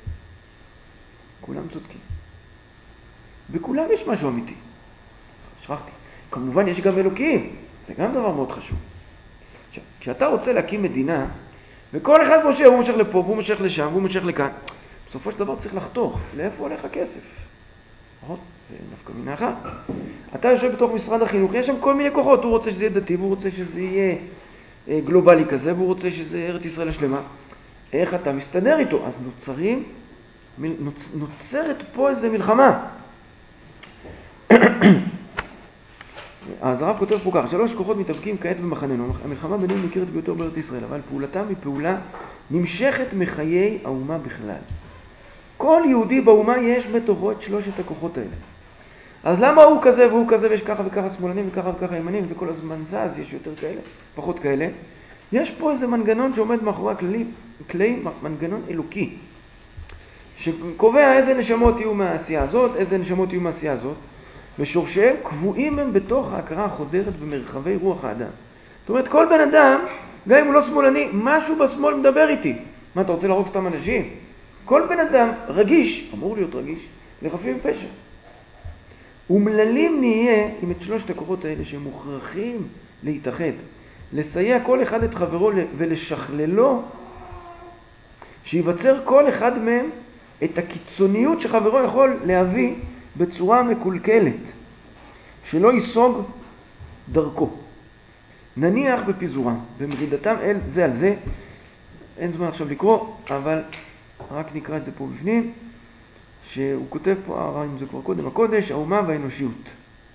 כולם צודקים. בכולם יש משהו אמיתי. שכחתי. כמובן יש גם אלוקים. זה גם דבר מאוד חשוב. עכשיו, כשאתה רוצה להקים מדינה, וכל אחד מושך, הוא מושך לפה, והוא מושך לשם, והוא מושך לכאן, בסופו של דבר צריך לחתוך. לאיפה הולך הכסף? נכון? זה דווקא מינה אחת. אתה יושב בתוך משרד החינוך, יש שם כל מיני כוחות. הוא רוצה שזה יהיה דתי, והוא רוצה שזה יהיה גלובלי כזה, והוא רוצה שזה ארץ ישראל השלמה. איך אתה מסתדר איתו? אז נוצרת פה איזה מלחמה. אז הרב כותב פה כך, 3 כוחות מתאבקים כעת במחננו. המלחמה ביניהם ניכרת ביותר בארץ ישראל, אבל פעולתם היא פעולה נמשכת מחיי האומה בכלל. כל יהודי באומה יש בתוכו את 3 הכוחות האלה. אז למה הוא כזה והוא כזה ויש ככה וככה שמאלנים וככה וככה ימנים, וזה כל הזמן זז, יש יותר כאלה, פחות כאלה. יש פה איזה מנגנון שעומד מאחורי הכלי, מנגנון אלוקי, שקובע איזה נשמות יהיו מהעשייה הזאת, איזה נשמות יהיו מהעשייה הזאת, ושורשיהם קבועים הם בתוך ההכרה החודרת במרחבי רוח האדם. זאת אומרת, כל בן אדם, גם אם הוא לא שמאלני, משהו בשמאל מדבר איתי. מה, אתה רוצה להרוג סתם אנשים? כל בן אדם רגיש, אמור להיות רגיש, לחפים מפשע. ומללים נהיה עם את שלושת הכוחות האלה שהם מוכרחים להתאחד, לסייע כל אחד את חברו ולשכללו, שיווצר כל אחד מהם את הקיצוניות שחברו יכול להביא בצורה מקולקלת, שלא יסוג דרכו. נניח בפיזורם, במרידתם זה על זה, אין זמן עכשיו לקרוא, אבל רק נקרא את זה פה בפנים, שהוא כותב פה, אם זה כבר קודם הקודש, האומה והאנושיות.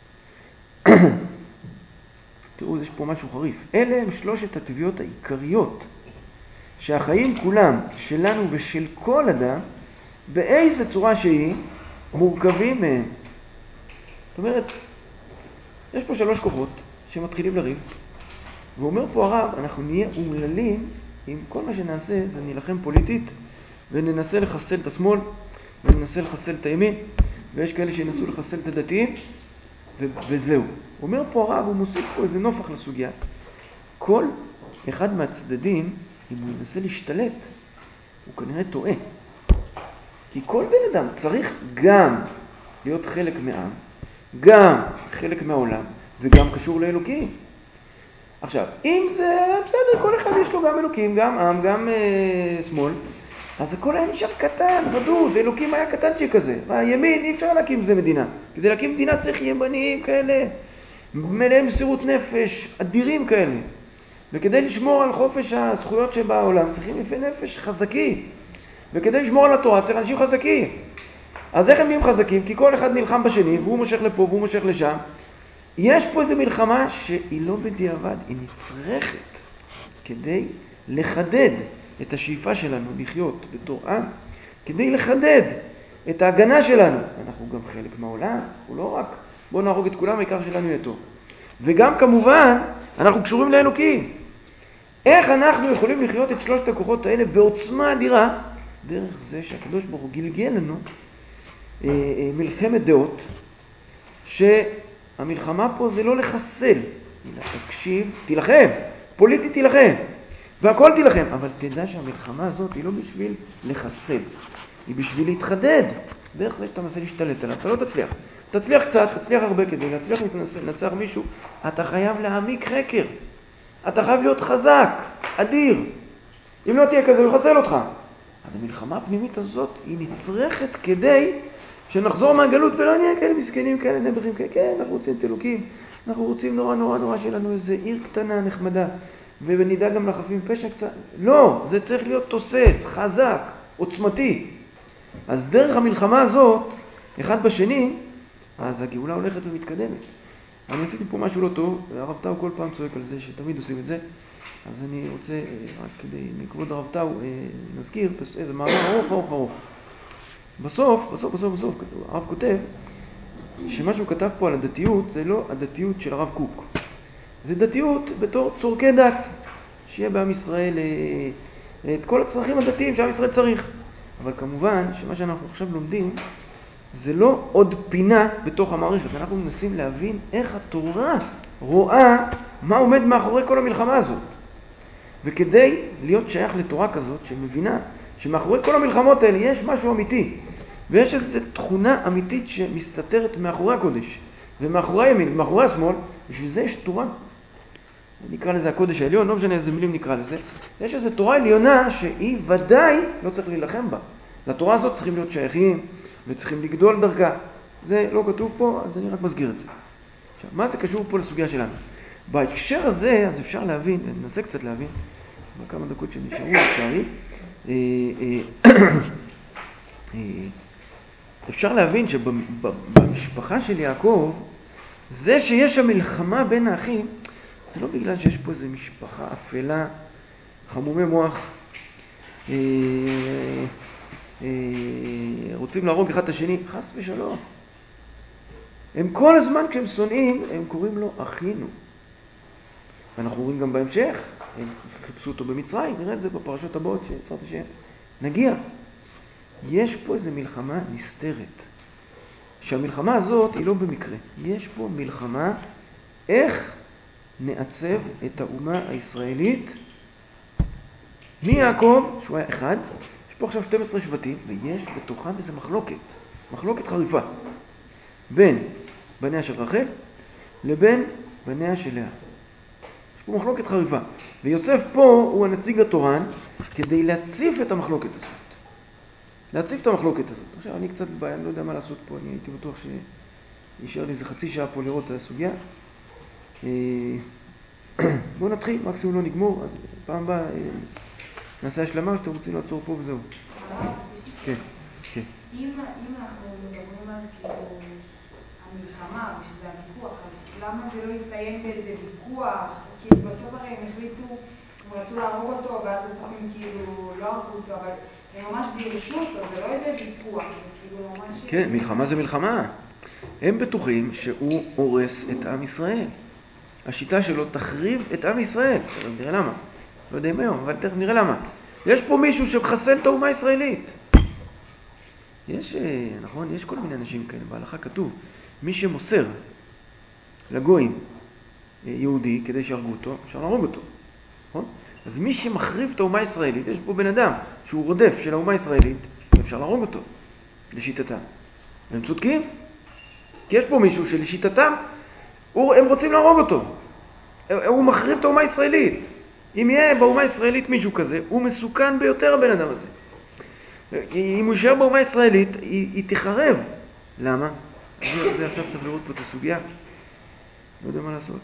תראו, יש פה משהו חריף. אלה הם שלושת הטבעיות העיקריות, שהחיים כולם, שלנו ושל כל אדם, באיזה צורה שהיא, מורכבים מהם. זאת אומרת, יש פה שלוש כוחות שמתחילים לריב, ואומר פה הרב, אנחנו נהיה אומללים אם כל מה שנעשה זה נלחם פוליטית, וננסה לחסל את השמאל, וננסה לחסל את הימין, ויש כאלה שינסו לחסל את הדתיים, וזהו. אומר פה הרב, הוא מוסיף פה איזה נופח לסוגיה. כל אחד מהצדדים, אם הוא ינסה להשתלט, הוא כנראה טועה. כי כל בן אדם צריך גם להיות חלק מהעם, גם חלק מהעולם, וגם קשור לאלוקים. עכשיו, אם זה בסדר, כל אחד יש לו גם אלוקים, גם עם, גם שמאל, אז הכל היה נשאר קטן, רדוד, אלוקים היה קטנצ'י כזה. הימין, אי אפשר להקים זה מדינה. כדי להקים מדינה צריך ימניים כאלה, מלאי מסירות נפש, אדירים כאלה. וכדי לשמור על חופש הזכויות שבעולם, צריכים יפי נפש חזקים. וכדי לשמור על התורה צריך אנשים חזקים. אז איך הם נהיים חזקים? כי כל אחד נלחם בשני, והוא מושך לפה והוא מושך לשם. יש פה איזו מלחמה שהיא לא בדיעבד, היא נצרכת כדי לחדד את השאיפה שלנו לחיות בתור עם, כדי לחדד את ההגנה שלנו. אנחנו גם חלק מהעולם, הוא לא רק בוא נהרוג את כולם, העיקר שלנו יהיה טוב. וגם כמובן, אנחנו קשורים לאלוקים. איך אנחנו יכולים לחיות את שלושת הכוחות האלה בעוצמה אדירה? דרך זה שהקדוש ברוך הוא גלגל לנו מלחמת דעות, שהמלחמה פה זה לא לחסל, תקשיב, תילחם, פוליטית תילחם, והכל תילחם, אבל תדע שהמלחמה הזאת היא לא בשביל לחסל, היא בשביל להתחדד. דרך זה שאתה מנסה להשתלט עליו, אתה לא תצליח. תצליח קצת, תצליח הרבה, כדי להצליח לנצח מישהו, אתה חייב להעמיק חקר. אתה חייב להיות חזק, אדיר. אם לא תהיה כזה, הוא יחסל אותך. אז המלחמה הפנימית הזאת היא נצרכת כדי שנחזור מהגלות ולא נהיה כאלה מסכנים, כאלה נבחים, כן, אנחנו רוצים את אלוקים, אנחנו רוצים נורא נורא נורא שלנו איזה עיר קטנה, נחמדה, ונדע גם לחפים פשע קצת. לא, זה צריך להיות תוסס, חזק, עוצמתי. אז דרך המלחמה הזאת, אחד בשני, אז הגאולה הולכת ומתקדמת. אני עשיתי פה משהו לא טוב, הרב טאו כל פעם צועק על זה, שתמיד עושים את זה, אז אני רוצה, רק כדי, מכבוד הרב טאו, נזכיר איזה מאמר ארוך. בסוף, הרב כותב, שמה שהוא כתב פה על הדתיות, זה לא הדתיות של הרב קוק. זה דתיות בתור צורכי דת, שיהיה בעם ישראל את כל הצרכים הדתיים שעם ישראל צריך. אבל כמובן, שמה שאנחנו עכשיו לומדים, זה לא עוד פינה בתוך המערכת. אנחנו מנסים להבין איך התורה רואה מה עומד מאחורי כל המלחמה הזאת. וכדי להיות שייך לתורה כזאת שמבינה שמאחורי כל המלחמות האלה יש משהו אמיתי. ויש איזו תכונה אמיתית שמסתתרת מאחורי הקודש ומאחורי הימין ומאחורי השמאל. בשביל זה יש תורה, נקרא לזה הקודש העליון, לא משנה איזה מילים נקרא לזה. יש איזו תורה עליונה שהיא ודאי לא צריך להילחם בה. לתורה הזאת צריכים להיות שייכים וצריכים לגדול דרכה. זה לא כתוב פה, אז אני רק מסגיר את זה. עכשיו, מה זה קשור פה לסוגיה שלנו? בהקשר הזה, אז אפשר להבין, ננסה קצת להבין, בכמה דקות שנשארו, אפשרי, אפשר להבין שבמשפחה של יעקב, זה שיש המלחמה בין האחים, זה לא בגלל שיש פה איזו משפחה אפלה, חמומי מוח, רוצים להרוג אחד את השני, חס ושלום. הם כל הזמן כשהם שונאים, הם קוראים לו אחינו. ואנחנו רואים גם בהמשך, הם חיפשו אותו במצרים, נראה את זה בפרשות הבאות שעצרת השם. נגיע. יש פה איזו מלחמה נסתרת. שהמלחמה הזאת היא לא במקרה. יש פה מלחמה איך נעצב את האומה הישראלית מיעקב, שהוא היה אחד, יש פה עכשיו 12 שבטים, ויש בתוכם איזו מחלוקת חריפה, בין בניה של רחל לבין בניה של לאה. יש פה מחלוקת חריפה, ויוסף פה הוא הנציג התורן כדי להציף את המחלוקת הזאת. עכשיו אני קצת בעיה, אני לא יודע מה לעשות פה, אני הייתי בטוח שישאר לי איזה חצי שעה פה לראות את הסוגיה. בואו נתחיל, מקסימום לא נגמור, אז פעם הבאה נעשה השלמה שאתם רוצים לעצור פה וזהו. כן, כן. אם אנחנו מדברים על כאילו המלחמה ושזה הוויכוח, אז למה זה לא יסתיים באיזה ויכוח? כאילו בסוף הרי הם החליטו, הם רצו להרוג אותו ועד בסוף הם כאילו לא הרגו אותו, אבל הם ממש גירשו אותו, זה לא איזה ויכוח, זה כאילו ממש... כן, מלחמה זה מלחמה. הם בטוחים שהוא הורס את עם ישראל. השיטה שלו תחריב את עם ישראל. נראה למה. לא יודע אם היום, אבל תכף נראה למה. יש פה מישהו שמחסל את האומה הישראלית. נכון, יש כל מיני אנשים כאלה. בהלכה כתוב, מי שמוסר לגויים יהודי כדי שיהרגו אותו, אפשר להרוג אותו. נכון? אז מי שמחריב את האומה הישראלית, יש פה בן אדם שהוא רודף של האומה הישראלית, אפשר להרוג אותו, לשיטתם. הם צודקים? כי יש פה מישהו שלשיטתם, הם רוצים להרוג אותו. הוא מחריב את האומה הישראלית. אם יהיה באומה הישראלית מישהו כזה, הוא מסוכן ביותר הבן אדם הזה. אם הוא יישאר באומה הישראלית, היא תחרב. למה? זה עכשיו צריך לראות פה את הסוגיה. לא יודע מה לעשות.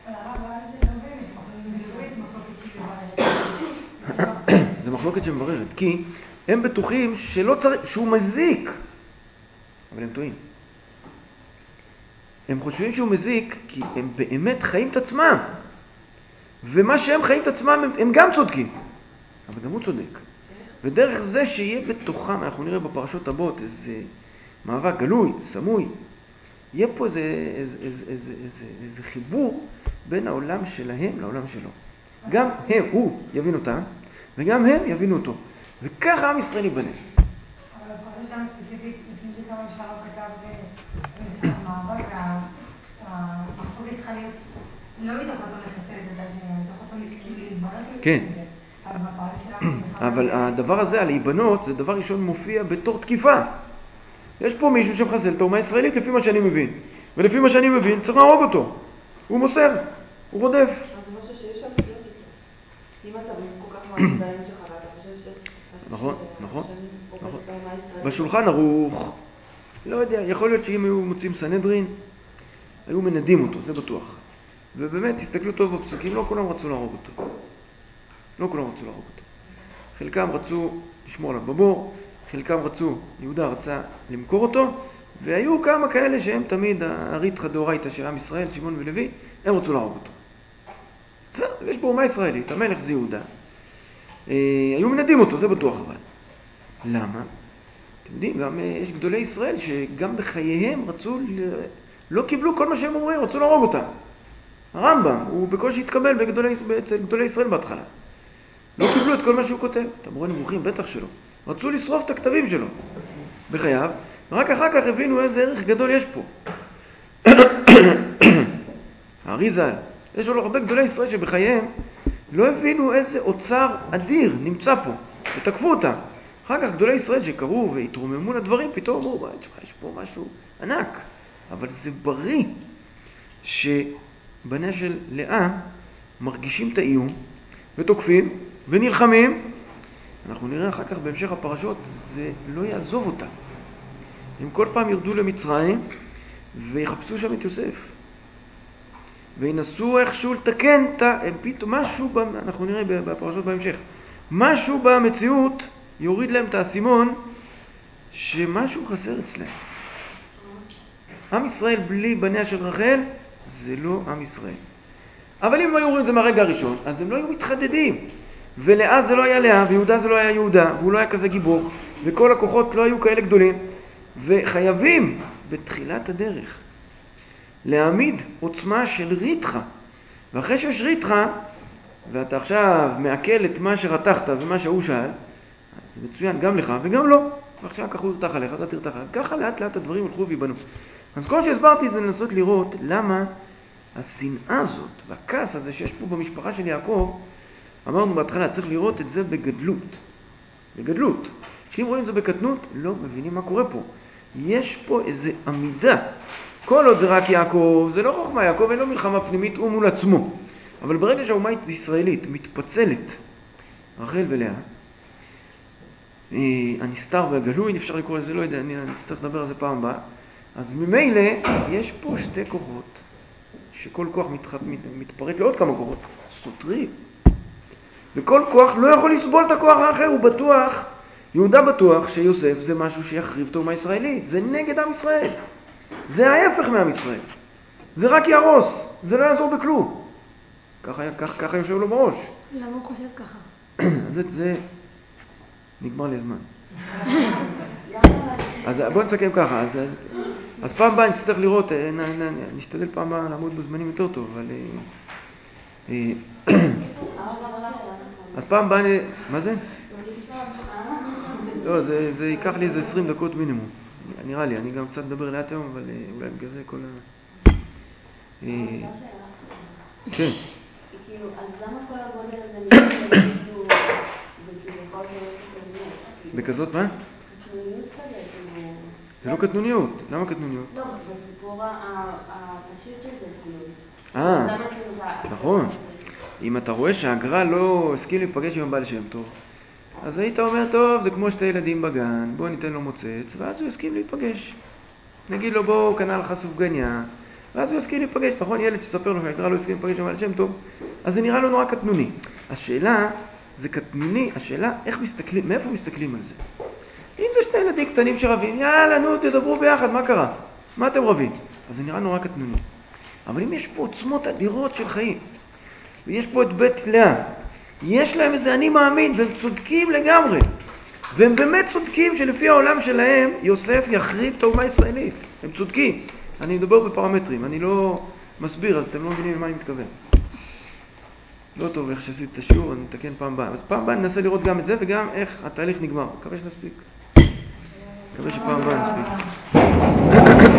זה מחלוקת שמבררת, כי הם בטוחים שהוא מזיק. אבל הם טועים. הם חושבים שהוא מזיק כי הם באמת חיים את עצמם. ומה שהם חיים את עצמם הם גם צודקים. אבל גם הוא צודק. ודרך זה שיהיה בתוכם, אנחנו נראה בפרשות הבאות איזה מאבק גלוי, סמוי, יהיה פה איזה חיבור בין העולם שלהם לעולם שלו. גם הוא יבין אותם, וגם הם יבינו אותו. וככה עם ישראל ייבנה. אבל הפרשה שם ספציפית, לפני שכמה שהרב כתב, זה המאבק, המחלוקת צריכה להיות לא מתוך רצון לחסל את הצד שני, מתוך רצון כאילו להתבנות כן. את זה. אבל בפרשה שלנו... אבל הדבר הזה, הלהיבנות, זה דבר ראשון מופיע בתור תקיפה. יש פה מישהו שמחסל את האומה הישראלית לפי מה שאני מבין. ולפי מה שאני מבין, צריך להרוג אותו. הוא מוסר, הוא רודף. אז זה משהו שיש שם לא תקרה. אם אתה כל כך מעניין בעין שלך, ואתה חושב ש... נכון. בשולחן ערוך, לא יודע, יכול להיות שאם היו מוצאים סנהדרין, היו מנדים אותו, זה בטוח. ובאמת, תסתכלו טוב בפסוקים, לא כולם רצו להרוג אותו. חלקם רצו לשמור עליו בבור, חלקם יהודה רצה למכור אותו, והיו כמה כאלה שהם תמיד הריתחא דאורייתא של עם ישראל, שמעון ולוי, הם רצו להרוג אותו. יש פה אומה ישראלית, המלך זה יהודה. היו מנדים אותו, זה בטוח אבל. למה? אתם יודעים, גם יש גדולי ישראל שגם בחייהם לא קיבלו כל מה שהם אומרים, רצו להרוג אותם. הרמב"ם, הוא בקושי התקבל אצל גדולי ישראל בהתחלה. לא קיבלו את כל מה שהוא כותב. את המורה נבוכים, בטח שלא. רצו לשרוף את הכתבים שלו בחייו, ורק אחר כך הבינו איזה ערך גדול יש פה. האריז"ל, יש לו הרבה גדולי ישראל שבחייהם לא הבינו איזה אוצר אדיר נמצא פה, ותקפו אותם. אחר כך גדולי ישראל שקראו והתרוממו לדברים, פתאום אמרו, יש פה משהו ענק. אבל זה בריא שבניה של לאה מרגישים את האיום ותוקפים ונלחמים. אנחנו נראה אחר כך בהמשך הפרשות, זה לא יעזוב אותם. הם כל פעם ירדו למצרים ויחפשו שם את יוסף. וינסו איכשהו לתקן פתאום משהו, אנחנו נראה בפרשות בהמשך, משהו במציאות יוריד להם את האסימון שמשהו חסר אצלם. עם ישראל בלי בניה של רחל זה לא עם ישראל. אבל אם היו אומרים את זה מהרגע הראשון, אז הם לא היו מתחדדים. ולאה זה לא היה לאה, ויהודה זה לא היה יהודה, והוא לא היה כזה גיבור, וכל הכוחות לא היו כאלה גדולים. וחייבים בתחילת הדרך להעמיד עוצמה של ריתחא. ואחרי שיש ריתחא, ואתה עכשיו מעכל את מה שרתחת ומה שהוא שאל, אז זה מצוין גם לך וגם לא. ועכשיו ככה הוא ירתח עליך, אתה תרתח עליך. ככה לאט לאט הדברים הלכו ויבנו. אז כל שהסברתי זה לנסות לראות למה השנאה הזאת והכעס הזה שיש פה במשפחה של יעקב, אמרנו בהתחלה, צריך לראות את זה בגדלות. בגדלות. שאם רואים את זה בקטנות, לא מבינים מה קורה פה. יש פה איזו עמידה. כל עוד זה רק יעקב, זה לא חוכמה, יעקב אין לו מלחמה פנימית, הוא מול עצמו. אבל ברגע שהאומה הישראלית מתפצלת, רחל ולאה, הנסתר והגלוי, אפשר לקרוא לזה, לא יודע, אני אצטרך לדבר על זה פעם הבאה. אז ממילא יש פה שתי כוחות, שכל כוח מתפרק לעוד כמה כוחות, סותרים. וכל כוח לא יכול לסבול את הכוח האחר, הוא בטוח, יהודה בטוח שיוסף זה משהו שיחריב את האומה הישראלית, זה נגד עם ישראל. זה ההפך מעם ישראל. זה רק יהרוס, זה לא יעזור בכלום. ככה יושב לו בראש. למה הוא חושב ככה? זה נגמר לי הזמן. אז בואו נסכם ככה. אז פעם הבאה נצטרך לראות, נשתדל פעם הבאה לעמוד בזמנים יותר טוב, אבל... אז פעם הבאה... מה זה? לא, זה ייקח לי איזה 20 דקות מינימום. נראה לי, אני גם קצת מדבר לאט היום, אבל אולי בגלל זה כל ה... כן. כאילו, אז למה כל הגודל הזה זה כאילו יכול להיות בכזאת מה? קטנוניות כזה, כאילו... זה לא קטנוניות. למה קטנוניות? לא, בסיפור הפשוט של זה, כאילו... נכון. אם אתה רואה שהגר"א לא הסכים להיפגש עם הבעל שם טוב, אז היית אומר, טוב, זה כמו שתי ילדים בגן, בוא ניתן לו מוצץ, ואז הוא יסכים להיפגש. נגיד לו, בוא, קנה לך סופגניה, ואז הוא יסכים להיפגש. נכון, ילד שספר לו שהגר"א לא הסכים להיפגש עם הבעל שם טוב, אז זה נראה לו נורא קטנוני. השאלה, זה קטנוני, השאלה, איך מסתכלים, מאיפה מסתכלים על זה? אם זה שתי ילדים קטנים שרבים, יאללה, נו, תדברו ביחד, מה קרה? מה אתם רבים? אז זה נראה נורא קטנוני. אבל אם יש פה עוצמות אדירות של חיים, ויש פה את בית לאה, יש להם איזה אני מאמין, והם צודקים לגמרי. והם באמת צודקים שלפי העולם שלהם, יוסף יחריב את האומה הישראלית. הם צודקים. אני מדבר בפרמטרים, אני לא מסביר, אז אתם לא מבינים למה אני מתכוון. לא טוב איך שעשית את השיעור, אני מתקן פעם הבאה. אז פעם הבאה ננסה לראות גם את זה, וגם איך התהליך נגמר. מקווה שנספיק. מקווה שפעם הבאה נספיק.